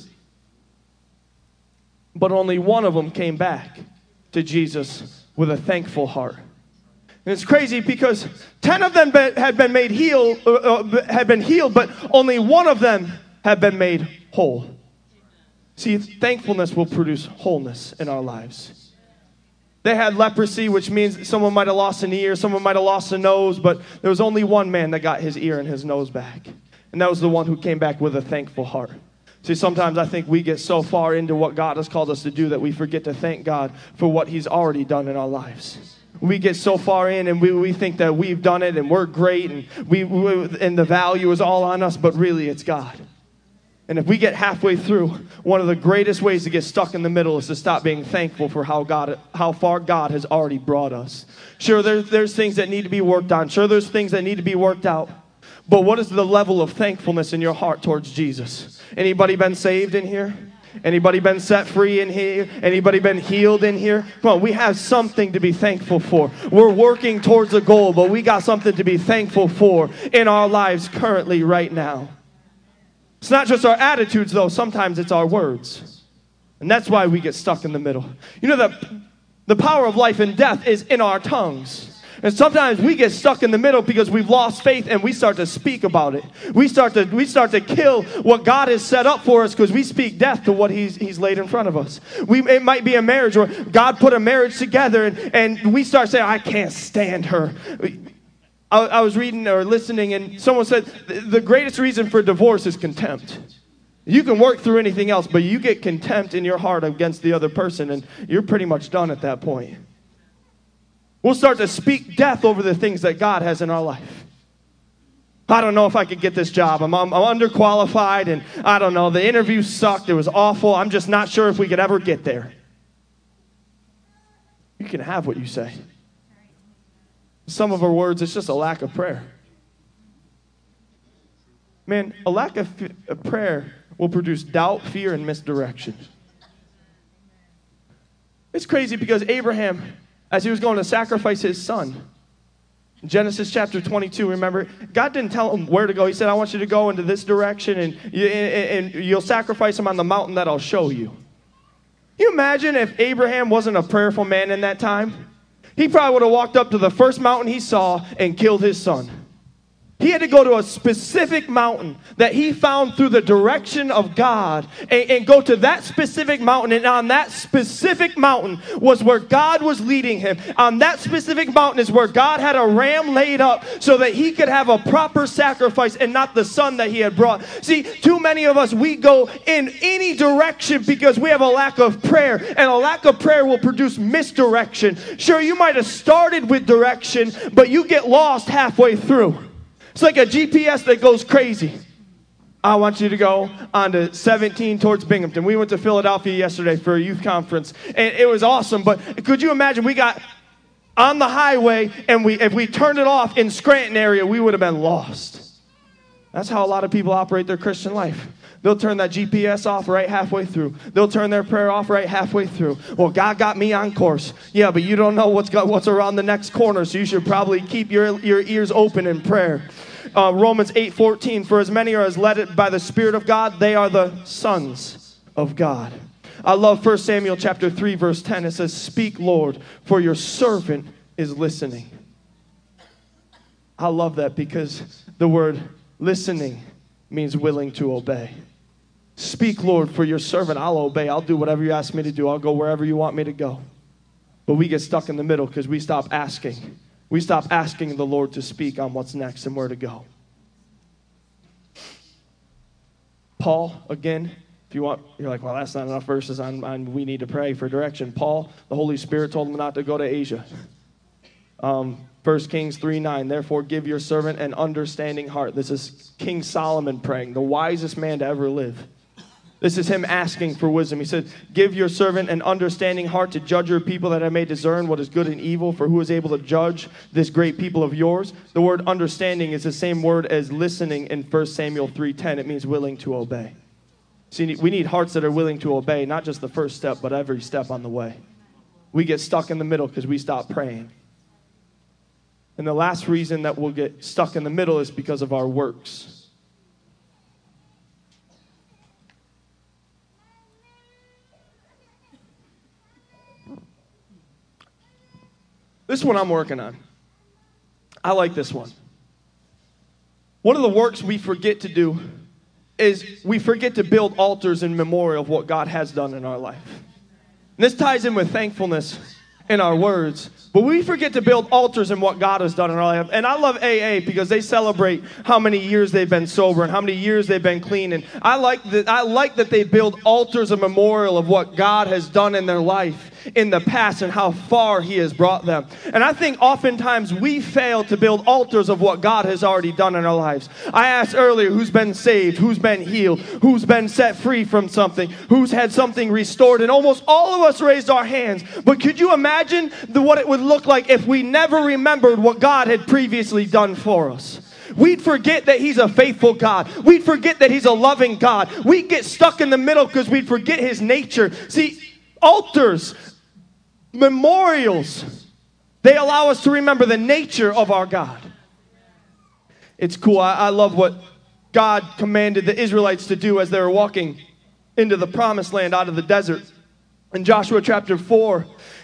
But only one of them came back to Jesus with a thankful heart. And it's crazy because 10 of them had been healed, but only one of them had been made whole. See, thankfulness will produce wholeness in our lives. They had leprosy, which means someone might have lost an ear, someone might have lost a nose, but there was only one man that got his ear and his nose back. And that was the one who came back with a thankful heart. See, sometimes I think we get so far into what God has called us to do that we forget to thank God for what He's already done in our lives. We get so far in and we think that we've done it and we're great and and the value is all on us, but really it's God. And if we get halfway through, one of the greatest ways to get stuck in the middle is to stop being thankful for how far God has already brought us. Sure, there's things that need to be worked on. Sure, there's things that need to be worked out. But what is the level of thankfulness in your heart towards Jesus? Anybody been saved in here? Anybody been set free in here? Anybody been healed in here? Come on, we have something to be thankful for. We're working towards a goal, but we got something to be thankful for in our lives currently right now. It's not just our attitudes, though. Sometimes it's our words. And that's why we get stuck in the middle. You know that the power of life and death is in our tongues. And sometimes we get stuck in the middle because we've lost faith and we start to speak about it. We start to kill what God has set up for us because we speak death to what He's laid in front of us. It might be a marriage where God put a marriage together and we start saying, I can't stand her. I was reading or listening and someone said the greatest reason for divorce is contempt. You can work through anything else, but you get contempt in your heart against the other person and you're pretty much done at that point. We'll start to speak death over the things that God has in our life. I don't know if I could get this job. I'm underqualified, and I don't know. The interview sucked. It was awful. I'm just not sure if we could ever get there. You can have what you say. Some of our words, it's just a lack of prayer. Man, a lack of prayer will produce doubt, fear, and misdirection. It's crazy because Abraham, as he was going to sacrifice his son, Genesis chapter 22, remember, God didn't tell him where to go. He said, I want you to go into this direction and you'll sacrifice him on the mountain that I'll show you. Can you imagine if Abraham wasn't a prayerful man in that time? He probably would have walked up to the first mountain he saw and killed his son. He had to go to a specific mountain that he found through the direction of God and go to that specific mountain. And on that specific mountain was where God was leading him. On that specific mountain is where God had a ram laid up so that he could have a proper sacrifice and not the son that he had brought. See, too many of us, we go in any direction because we have a lack of prayer. And a lack of prayer will produce misdirection. Sure, you might have started with direction, but you get lost halfway through. It's like a GPS that goes crazy. I want you to go on to 17 towards Binghamton. We went to Philadelphia yesterday for a youth conference, and it was awesome. But could you imagine we got on the highway, and if we turned it off in Scranton area, we would have been lost. That's how a lot of people operate their Christian life. They'll turn that GPS off right halfway through. They'll turn their prayer off right halfway through. Well, God got me on course. Yeah, but you don't know what's around the next corner, so you should probably keep your ears open in prayer. Romans 8:14, for as many are as led by the Spirit of God, they are the sons of God. I love 1 Samuel chapter 3, verse 10. It says, speak, Lord, for your servant is listening. I love that because the word listening means willing to obey. Speak, Lord, for your servant. I'll obey. I'll do whatever you ask me to do. I'll go wherever you want me to go. But we get stuck in the middle because we stop asking. We stop asking the Lord to speak on what's next and where to go. Paul, again, if you want, you're like, well, that's not enough verses on we need to pray for direction. Paul, the Holy Spirit told him not to go to Asia. 1 Kings 3:9, therefore give your servant an understanding heart. This is King Solomon praying, the wisest man to ever live. This is him asking for wisdom. He said, give your servant an understanding heart to judge your people, that I may discern what is good and evil, for who is able to judge this great people of yours? The word understanding is the same word as listening in 1 Samuel 3:10. It means willing to obey. See, we need hearts that are willing to obey, not just the first step, but every step on the way. We get stuck in the middle because we stop praying. And the last reason that we'll get stuck in the middle is because of our works. This one I'm working on. I like this one. One of the works we forget to do is we forget to build altars in memorial of what God has done in our life. And this ties in with thankfulness in our words. But we forget to build altars in what God has done in our life. And I love AA because they celebrate how many years they've been sober and how many years they've been clean. And I like that they build altars of memorial of what God has done in their life in the past and how far He has brought them. And I think oftentimes we fail to build altars of what God has already done in our lives. I asked earlier who's been saved, who's been healed, who's been set free from something, who's had something restored. And almost all of us raised our hands. But could you imagine what it would look like if we never remembered what God had previously done for us? We'd forget that He's a faithful God. We'd forget that He's a loving God. We'd get stuck in the middle because we'd forget His nature. See, altars, memorials, they allow us to remember the nature of our God. It's cool. I love what God commanded the Israelites to do as they were walking into the promised land out of the desert. In Joshua chapter 4,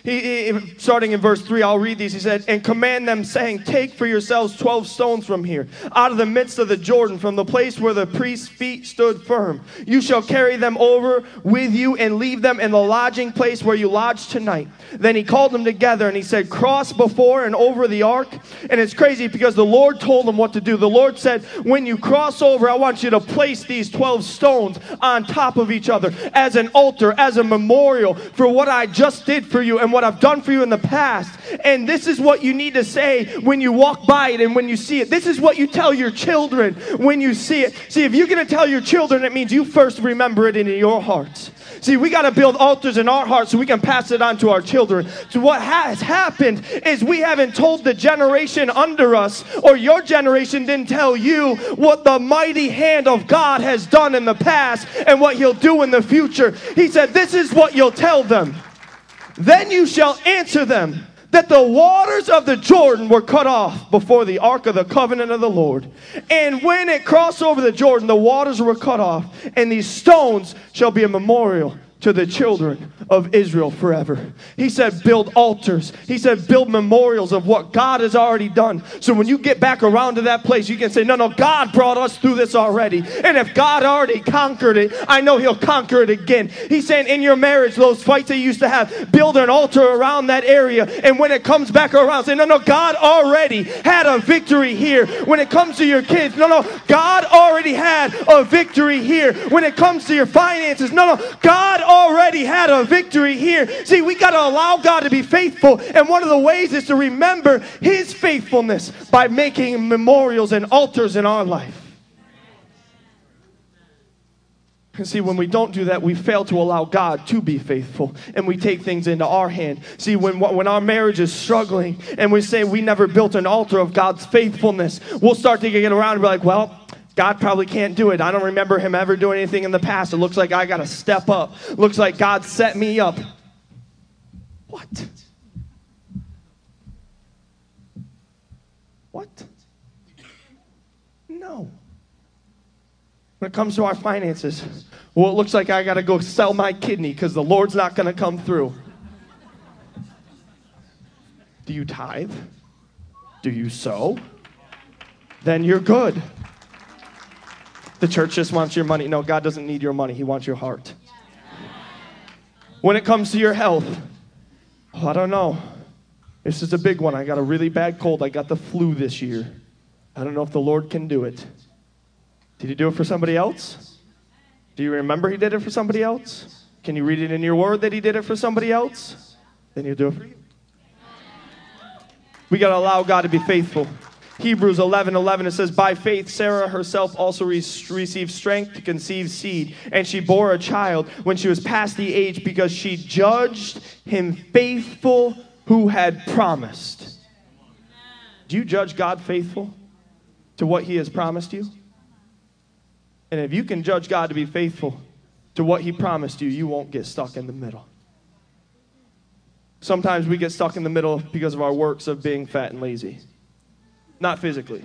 starting in verse 3, I'll read these. He said, and command them, saying, take for yourselves 12 stones from here, out of the midst of the Jordan, from the place where the priest's feet stood firm. You shall carry them over with you and leave them in the lodging place where you lodge tonight. Then he called them together and he said, cross before and over the ark. And it's crazy because the Lord told them what to do. The Lord said, when you cross over, I want you to place these 12 stones on top of each other as an altar, as a memorial for what I just did for you and what I've done for you in the past. And this is what you need to say when you walk by it and when you see it. This is what you tell your children when you see it. See, if you're going to tell your children, it means you first remember it in your hearts. See, we got to build altars in our hearts so we can pass it on to our children. So what has happened is we haven't told the generation under us, or your generation didn't tell you what the mighty hand of God has done in the past and what He'll do in the future. He said, this is what you'll tell them. Then you shall answer them that the waters of the Jordan were cut off before the ark of the covenant of the Lord. And when it crossed over the Jordan, the waters were cut off, and these stones shall be a memorial to the children of Israel forever. He said, build altars. He said, build memorials of what God has already done. So when you get back around to that place, you can say, no, God brought us through this already. And if God already conquered it, I know He'll conquer it again. He's saying in your marriage, those fights that you used to have, build an altar around that area. And when it comes back around, say, no, God already had a victory here. When it comes to your kids, no, God already had a victory here. When it comes to your finances, no, God already had a victory here. See, we got to allow God to be faithful, and one of the ways is to remember His faithfulness by making memorials and altars in our life. And see, when we don't do that, we fail to allow God to be faithful, and we take things into our hand. See, when our marriage is struggling and we say we never built an altar of God's faithfulness, we'll start to get around and be like, well, God probably can't do it. I don't remember him ever doing anything in the past. It looks like I got to step up. Looks like God set me up. What? What? No. When it comes to our finances, well, it looks like I got to go sell my kidney because the Lord's not going to come through. Do you tithe? Do you sow? Then you're good. The church just wants your money. No, God doesn't need your money. He wants your heart. When it comes to your health, I don't know. This is a big one. I got a really bad cold. I got the flu this year. I don't know if the Lord can do it. Did he do it for somebody else? Do you remember he did it for somebody else? Can you read it in your word that he did it for somebody else? Then he'll do it for you. We got to allow God to be faithful. Hebrews 11:11, it says, by faith Sarah herself also received strength to conceive seed, and she bore a child when she was past the age because she judged him faithful who had promised. Do you judge God faithful to what he has promised you? And if you can judge God to be faithful to what he promised you, you won't get stuck in the middle. Sometimes we get stuck in the middle because of our works of being fat and lazy. Not physically.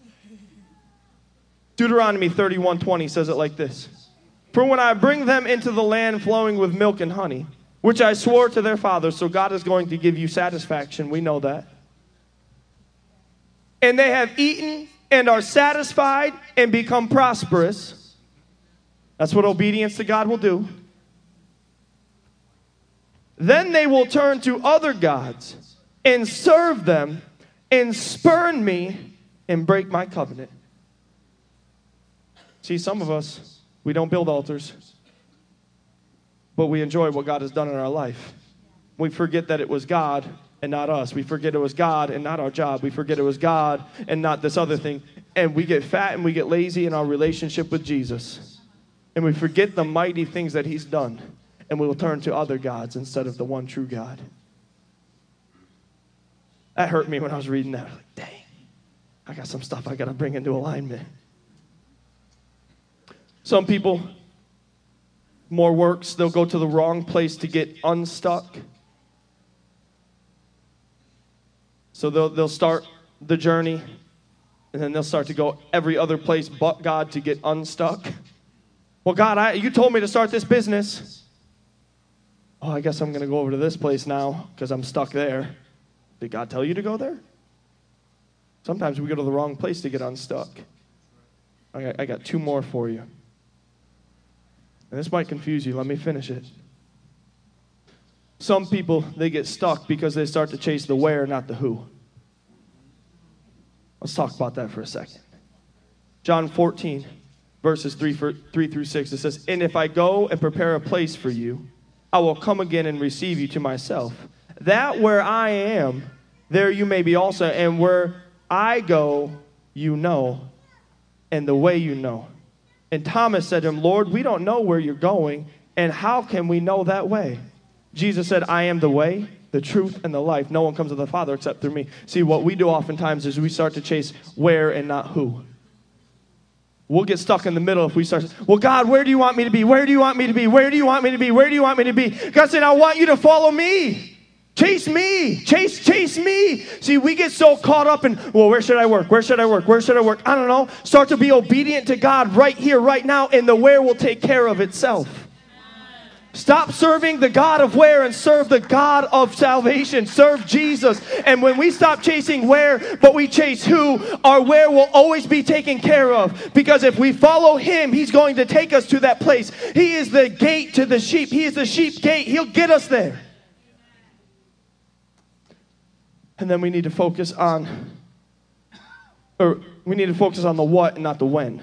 Deuteronomy 31:20 says it like this. For when I bring them into the land flowing with milk and honey, which I swore to their fathers, so God is going to give you satisfaction, we know that. And they have eaten and are satisfied and become prosperous. That's what obedience to God will do. Then they will turn to other gods and serve them and spurn me and break my covenant. See, some of us, we don't build altars, but we enjoy what God has done in our life. We forget that it was God and not us. We forget it was God and not our job. We forget it was God and not this other thing. And we get fat and we get lazy in our relationship with Jesus. And we forget the mighty things that he's done. And we will turn to other gods instead of the one true God. That hurt me when I was reading that. I was like, dang, I got some stuff I got to bring into alignment. Some people, more works, they'll go to the wrong place to get unstuck. So they'll start the journey, and then they'll start to go every other place but God to get unstuck. Well, God, you told me to start this business. Oh, I guess I'm going to go over to this place now because I'm stuck there. Did God tell you to go there? Sometimes we go to the wrong place to get unstuck. I got two more for you. And this might confuse you. Let me finish it. Some people, they get stuck because they start to chase the where, not the who. Let's talk about that for a second. John 14, verses 3 through 6, it says, and if I go and prepare a place for you, I will come again and receive you to myself, that where I am, there you may be also, and where I go, you know, and the way you know. And Thomas said to him, Lord, we don't know where you're going, and how can we know that way? Jesus said, I am the way, the truth, and the life. No one comes to the Father except through me. See, what we do oftentimes is we start to chase where and not who. We'll get stuck in the middle if we start, well, God, where do you want me to be? Where do you want me to be? Where do you want me to be? Where do you want me to be? God said, I want you to follow me. Chase me. Chase me. See, we get so caught up in, well, where should I work? Where should I work? Where should I work? I don't know. Start to be obedient to God right here, right now, and the where will take care of itself. Stop serving the God of where and serve the God of salvation. Serve Jesus. And when we stop chasing where, but we chase who, our where will always be taken care of. Because if we follow him, he's going to take us to that place. He is the gate to the sheep. He is the sheep gate. He'll get us there. And then we need to focus on the what and not the when.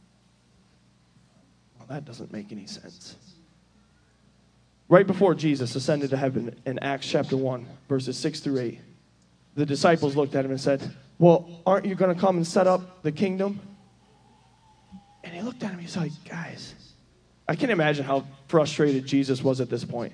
Well, that doesn't make any sense. Right before Jesus ascended to heaven in Acts chapter 1, verses 6 through 8, the disciples looked at him and said, well, aren't you going to come and set up the kingdom? And he looked at him, he's like, guys, I can imagine how frustrated Jesus was at this point.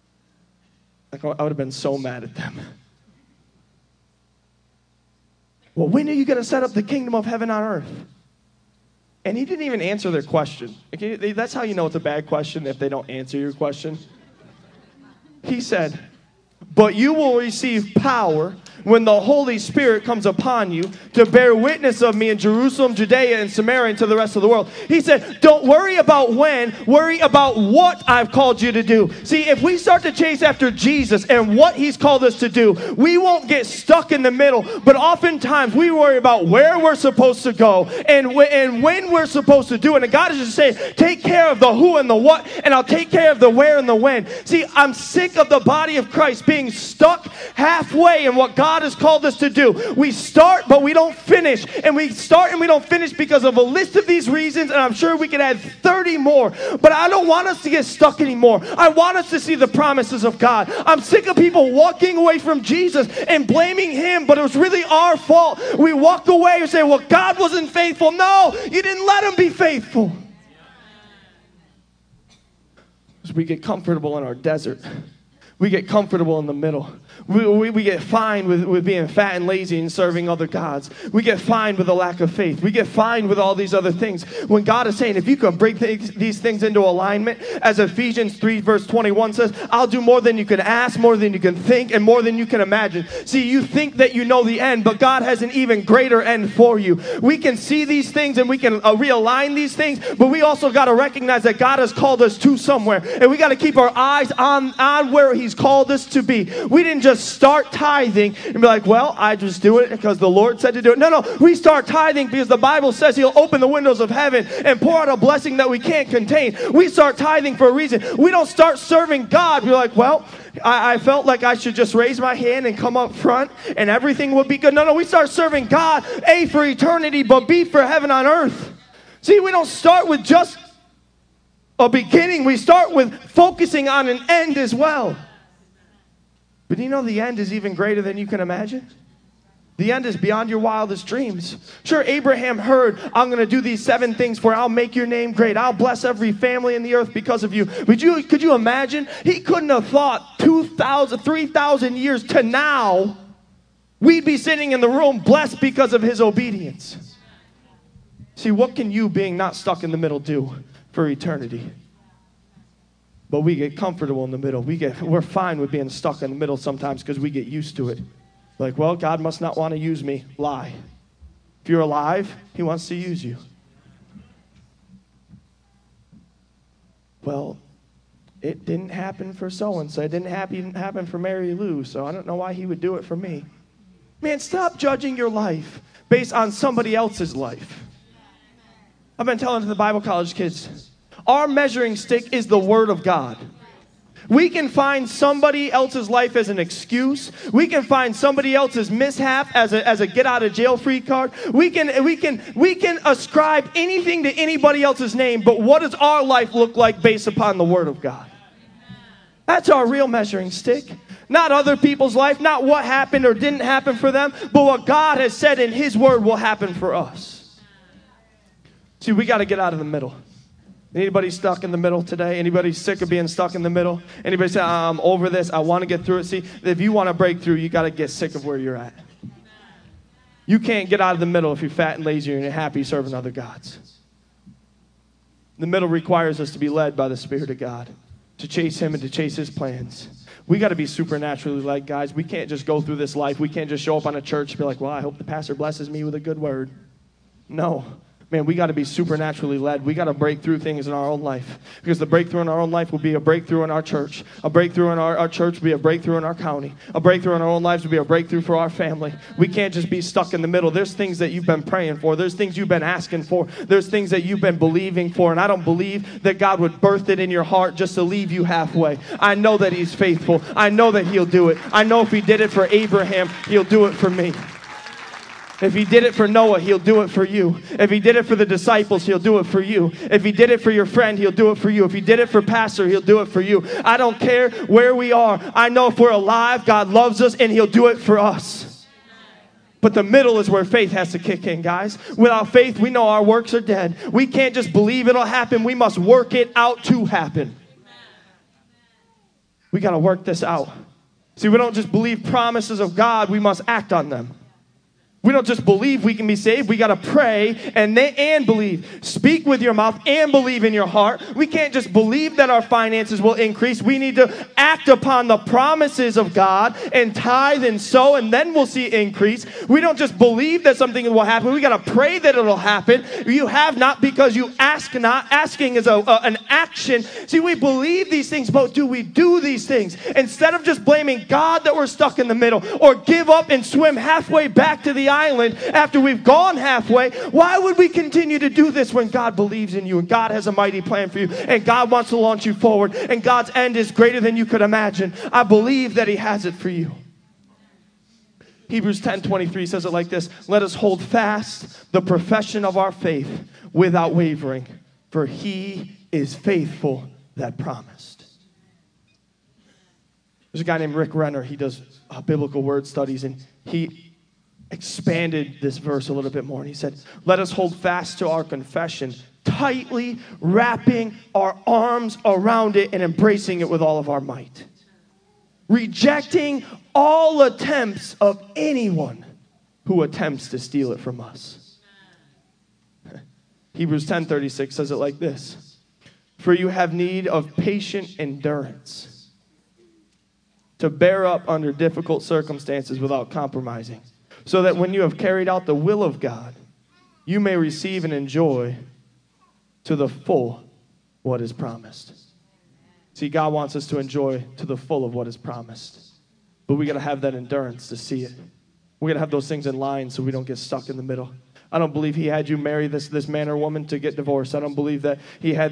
Like, I would have been so mad at them. well, when are you going to set up the kingdom of heaven on earth? And he didn't even answer their question. Okay, that's how you know it's a bad question, if they don't answer your question. He said, but you will receive power when the Holy Spirit comes upon you to bear witness of me in Jerusalem, Judea, and Samaria, and to the rest of the world. He said, don't worry about when, worry about what I've called you to do. See, if we start to chase after Jesus and what he's called us to do, we won't get stuck in the middle, but oftentimes we worry about where we're supposed to go and when we're supposed to do it. And God is just saying, take care of the who and the what, and I'll take care of the where and the when. See, I'm sick of the body of Christ being stuck halfway in what God has called us to do. We start, but we don't finish. And we start and we don't finish because of a list of these reasons, and I'm sure we could add 30 more. But I don't want us to get stuck anymore. I want us to see the promises of God. I'm sick of people walking away from Jesus and blaming him, but it was really our fault. We walk away and say, well, God wasn't faithful. No, you didn't let him be faithful. Because we get comfortable in our desert. We get comfortable in the middle. We get fine with being fat and lazy and serving other gods. We get fine with a lack of faith. We get fine with all these other things. When God is saying, if you can break these things into alignment, as Ephesians 3 verse 21 says, I'll do more than you can ask, more than you can think, and more than you can imagine. See, you think that you know the end, but God has an even greater end for you. We can see these things and we can realign these things, but we also got to recognize that God has called us to somewhere. And we got to keep our eyes on where he's called us to be. We didn't just start tithing and be like, well, I just do it because the Lord said to do it. No, we start tithing because the Bible says he'll open the windows of heaven and pour out a blessing that we can't contain. We start tithing for a reason. We don't start serving God. We're like, well, I felt like I should just raise my hand and come up front and everything would be good. No, we start serving God, A, for eternity, but B, for heaven on earth. See, we don't start with just a beginning. We start with focusing on an end as well. But you know the end is even greater than you can imagine? The end is beyond your wildest dreams. Sure, Abraham heard, I'm going to do these 7 things for you. I'll make your name great. I'll bless every family in the earth because of you. Could you imagine? He couldn't have thought 3,000 years to now, we'd be sitting in the room blessed because of his obedience. See, what can you, being not stuck in the middle, do for eternity? But we get comfortable in the middle. We're fine with being stuck in the middle sometimes because we get used to it. Like, well, God must not want to use me. Lie. If you're alive, he wants to use you. Well, it didn't happen for so-and-so. It didn't happen for Mary Lou, so I don't know why he would do it for me. Man, stop judging your life based on somebody else's life. I've been telling the Bible college kids, our measuring stick is the Word of God. We can find somebody else's life as an excuse. We can find somebody else's mishap as a get out of jail free card. We can ascribe anything to anybody else's name, but what does our life look like based upon the Word of God? That's our real measuring stick. Not other people's life, not what happened or didn't happen for them, but what God has said in his Word will happen for us. See, we got to get out of the middle. Anybody stuck in the middle today? Anybody sick of being stuck in the middle? Anybody say, I'm over this, I want to get through it? See, if you want to break through, you got to get sick of where you're at. You can't get out of the middle if you're fat and lazy and you're happy serving other gods. The middle requires us to be led by the Spirit of God, to chase him and to chase his plans. We got to be supernaturally led, guys. We can't just go through this life. We can't just show up on a church and be like, well, I hope the pastor blesses me with a good word. No. Man, we got to be supernaturally led. We got to break through things in our own life. Because the breakthrough in our own life will be a breakthrough in our church. A breakthrough in our church will be a breakthrough in our county. A breakthrough in our own lives will be a breakthrough for our family. We can't just be stuck in the middle. There's things that you've been praying for. There's things you've been asking for. There's things that you've been believing for. And I don't believe that God would birth it in your heart just to leave you halfway. I know that he's faithful. I know that he'll do it. I know if he did it for Abraham, he'll do it for me. If he did it for Noah, he'll do it for you. If he did it for the disciples, he'll do it for you. If he did it for your friend, he'll do it for you. If he did it for pastor, he'll do it for you. I don't care where we are. I know if we're alive, God loves us and he'll do it for us. But the middle is where faith has to kick in, guys. Without faith, we know our works are dead. We can't just believe it'll happen. We must work it out to happen. We got to work this out. See, we don't just believe promises of God. We must act on them. We don't just believe we can be saved. We got to pray and believe. Speak with your mouth and believe in your heart. We can't just believe that our finances will increase. We need to act upon the promises of God and tithe and sow, and then we'll see increase. We don't just believe that something will happen. We got to pray that it'll happen. You have not because you ask not. Asking is an action. See, we believe these things, but do we do these things? Instead of just blaming God that we're stuck in the middle or give up and swim halfway back to the island after we've gone halfway, why would we continue to do this when God believes in you and God has a mighty plan for you and God wants to launch you forward and God's end is greater than you could imagine? I believe that He has it for you. Hebrews 10:23 says it like this: let us hold fast the profession of our faith without wavering, for He is faithful that promised. There's a guy named Rick Renner. He does biblical word studies, and he expanded this verse a little bit more. And he said, let us hold fast to our confession, tightly wrapping our arms around it and embracing it with all of our might. Rejecting all attempts of anyone who attempts to steal it from us. Hebrews 10:36 says it like this: for you have need of patient endurance to bear up under difficult circumstances without compromising, so that when you have carried out the will of God, you may receive and enjoy to the full what is promised. See, God wants us to enjoy to the full of what is promised. But we got to have that endurance to see it. We got to have those things in line so we don't get stuck in the middle. I don't believe He had you marry this man or woman to get divorced. I don't believe that He had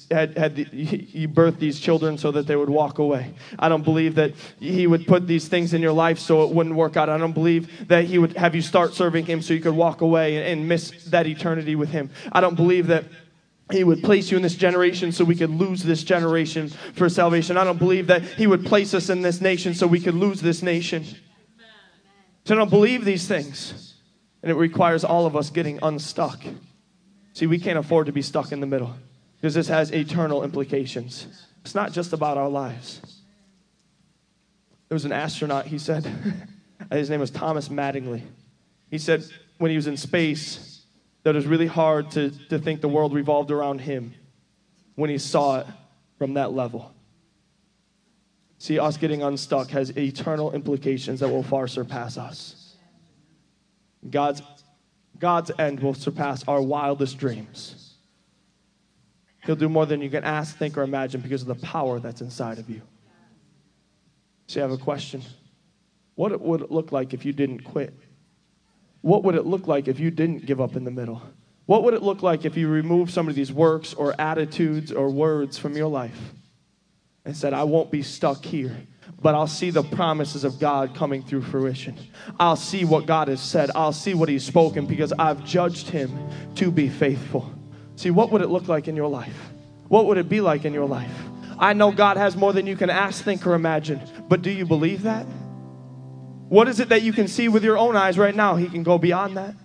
He birthed these children so that they would walk away. I don't believe that He would put these things in your life so it wouldn't work out. I don't believe that He would have you start serving Him so you could walk away and miss that eternity with Him. I don't believe that He would place you in this generation so we could lose this generation for salvation. I don't believe that He would place us in this nation so we could lose this nation. So I don't believe these things. And it requires all of us getting unstuck. See, we can't afford to be stuck in the middle because this has eternal implications. It's not just about our lives. There was an astronaut, he said, his name was Thomas Mattingly. He said when he was in space that it was really hard to think the world revolved around him when he saw it from that level. See, us getting unstuck has eternal implications that will far surpass us. God's end will surpass our wildest dreams. He'll do more than you can ask, think, or imagine because of the power that's inside of you. So I have a question. What would it look like if you didn't quit? What would it look like if you didn't give up in the middle? What would it look like if you removed some of these works or attitudes or words from your life and said, I won't be stuck here, but I'll see the promises of God coming through fruition. I'll see what God has said. I'll see what He's spoken because I've judged Him to be faithful. See, what would it look like in your life? What would it be like in your life? I know God has more than you can ask, think, or imagine, but do you believe that? What is it that you can see with your own eyes right now? He can go beyond that.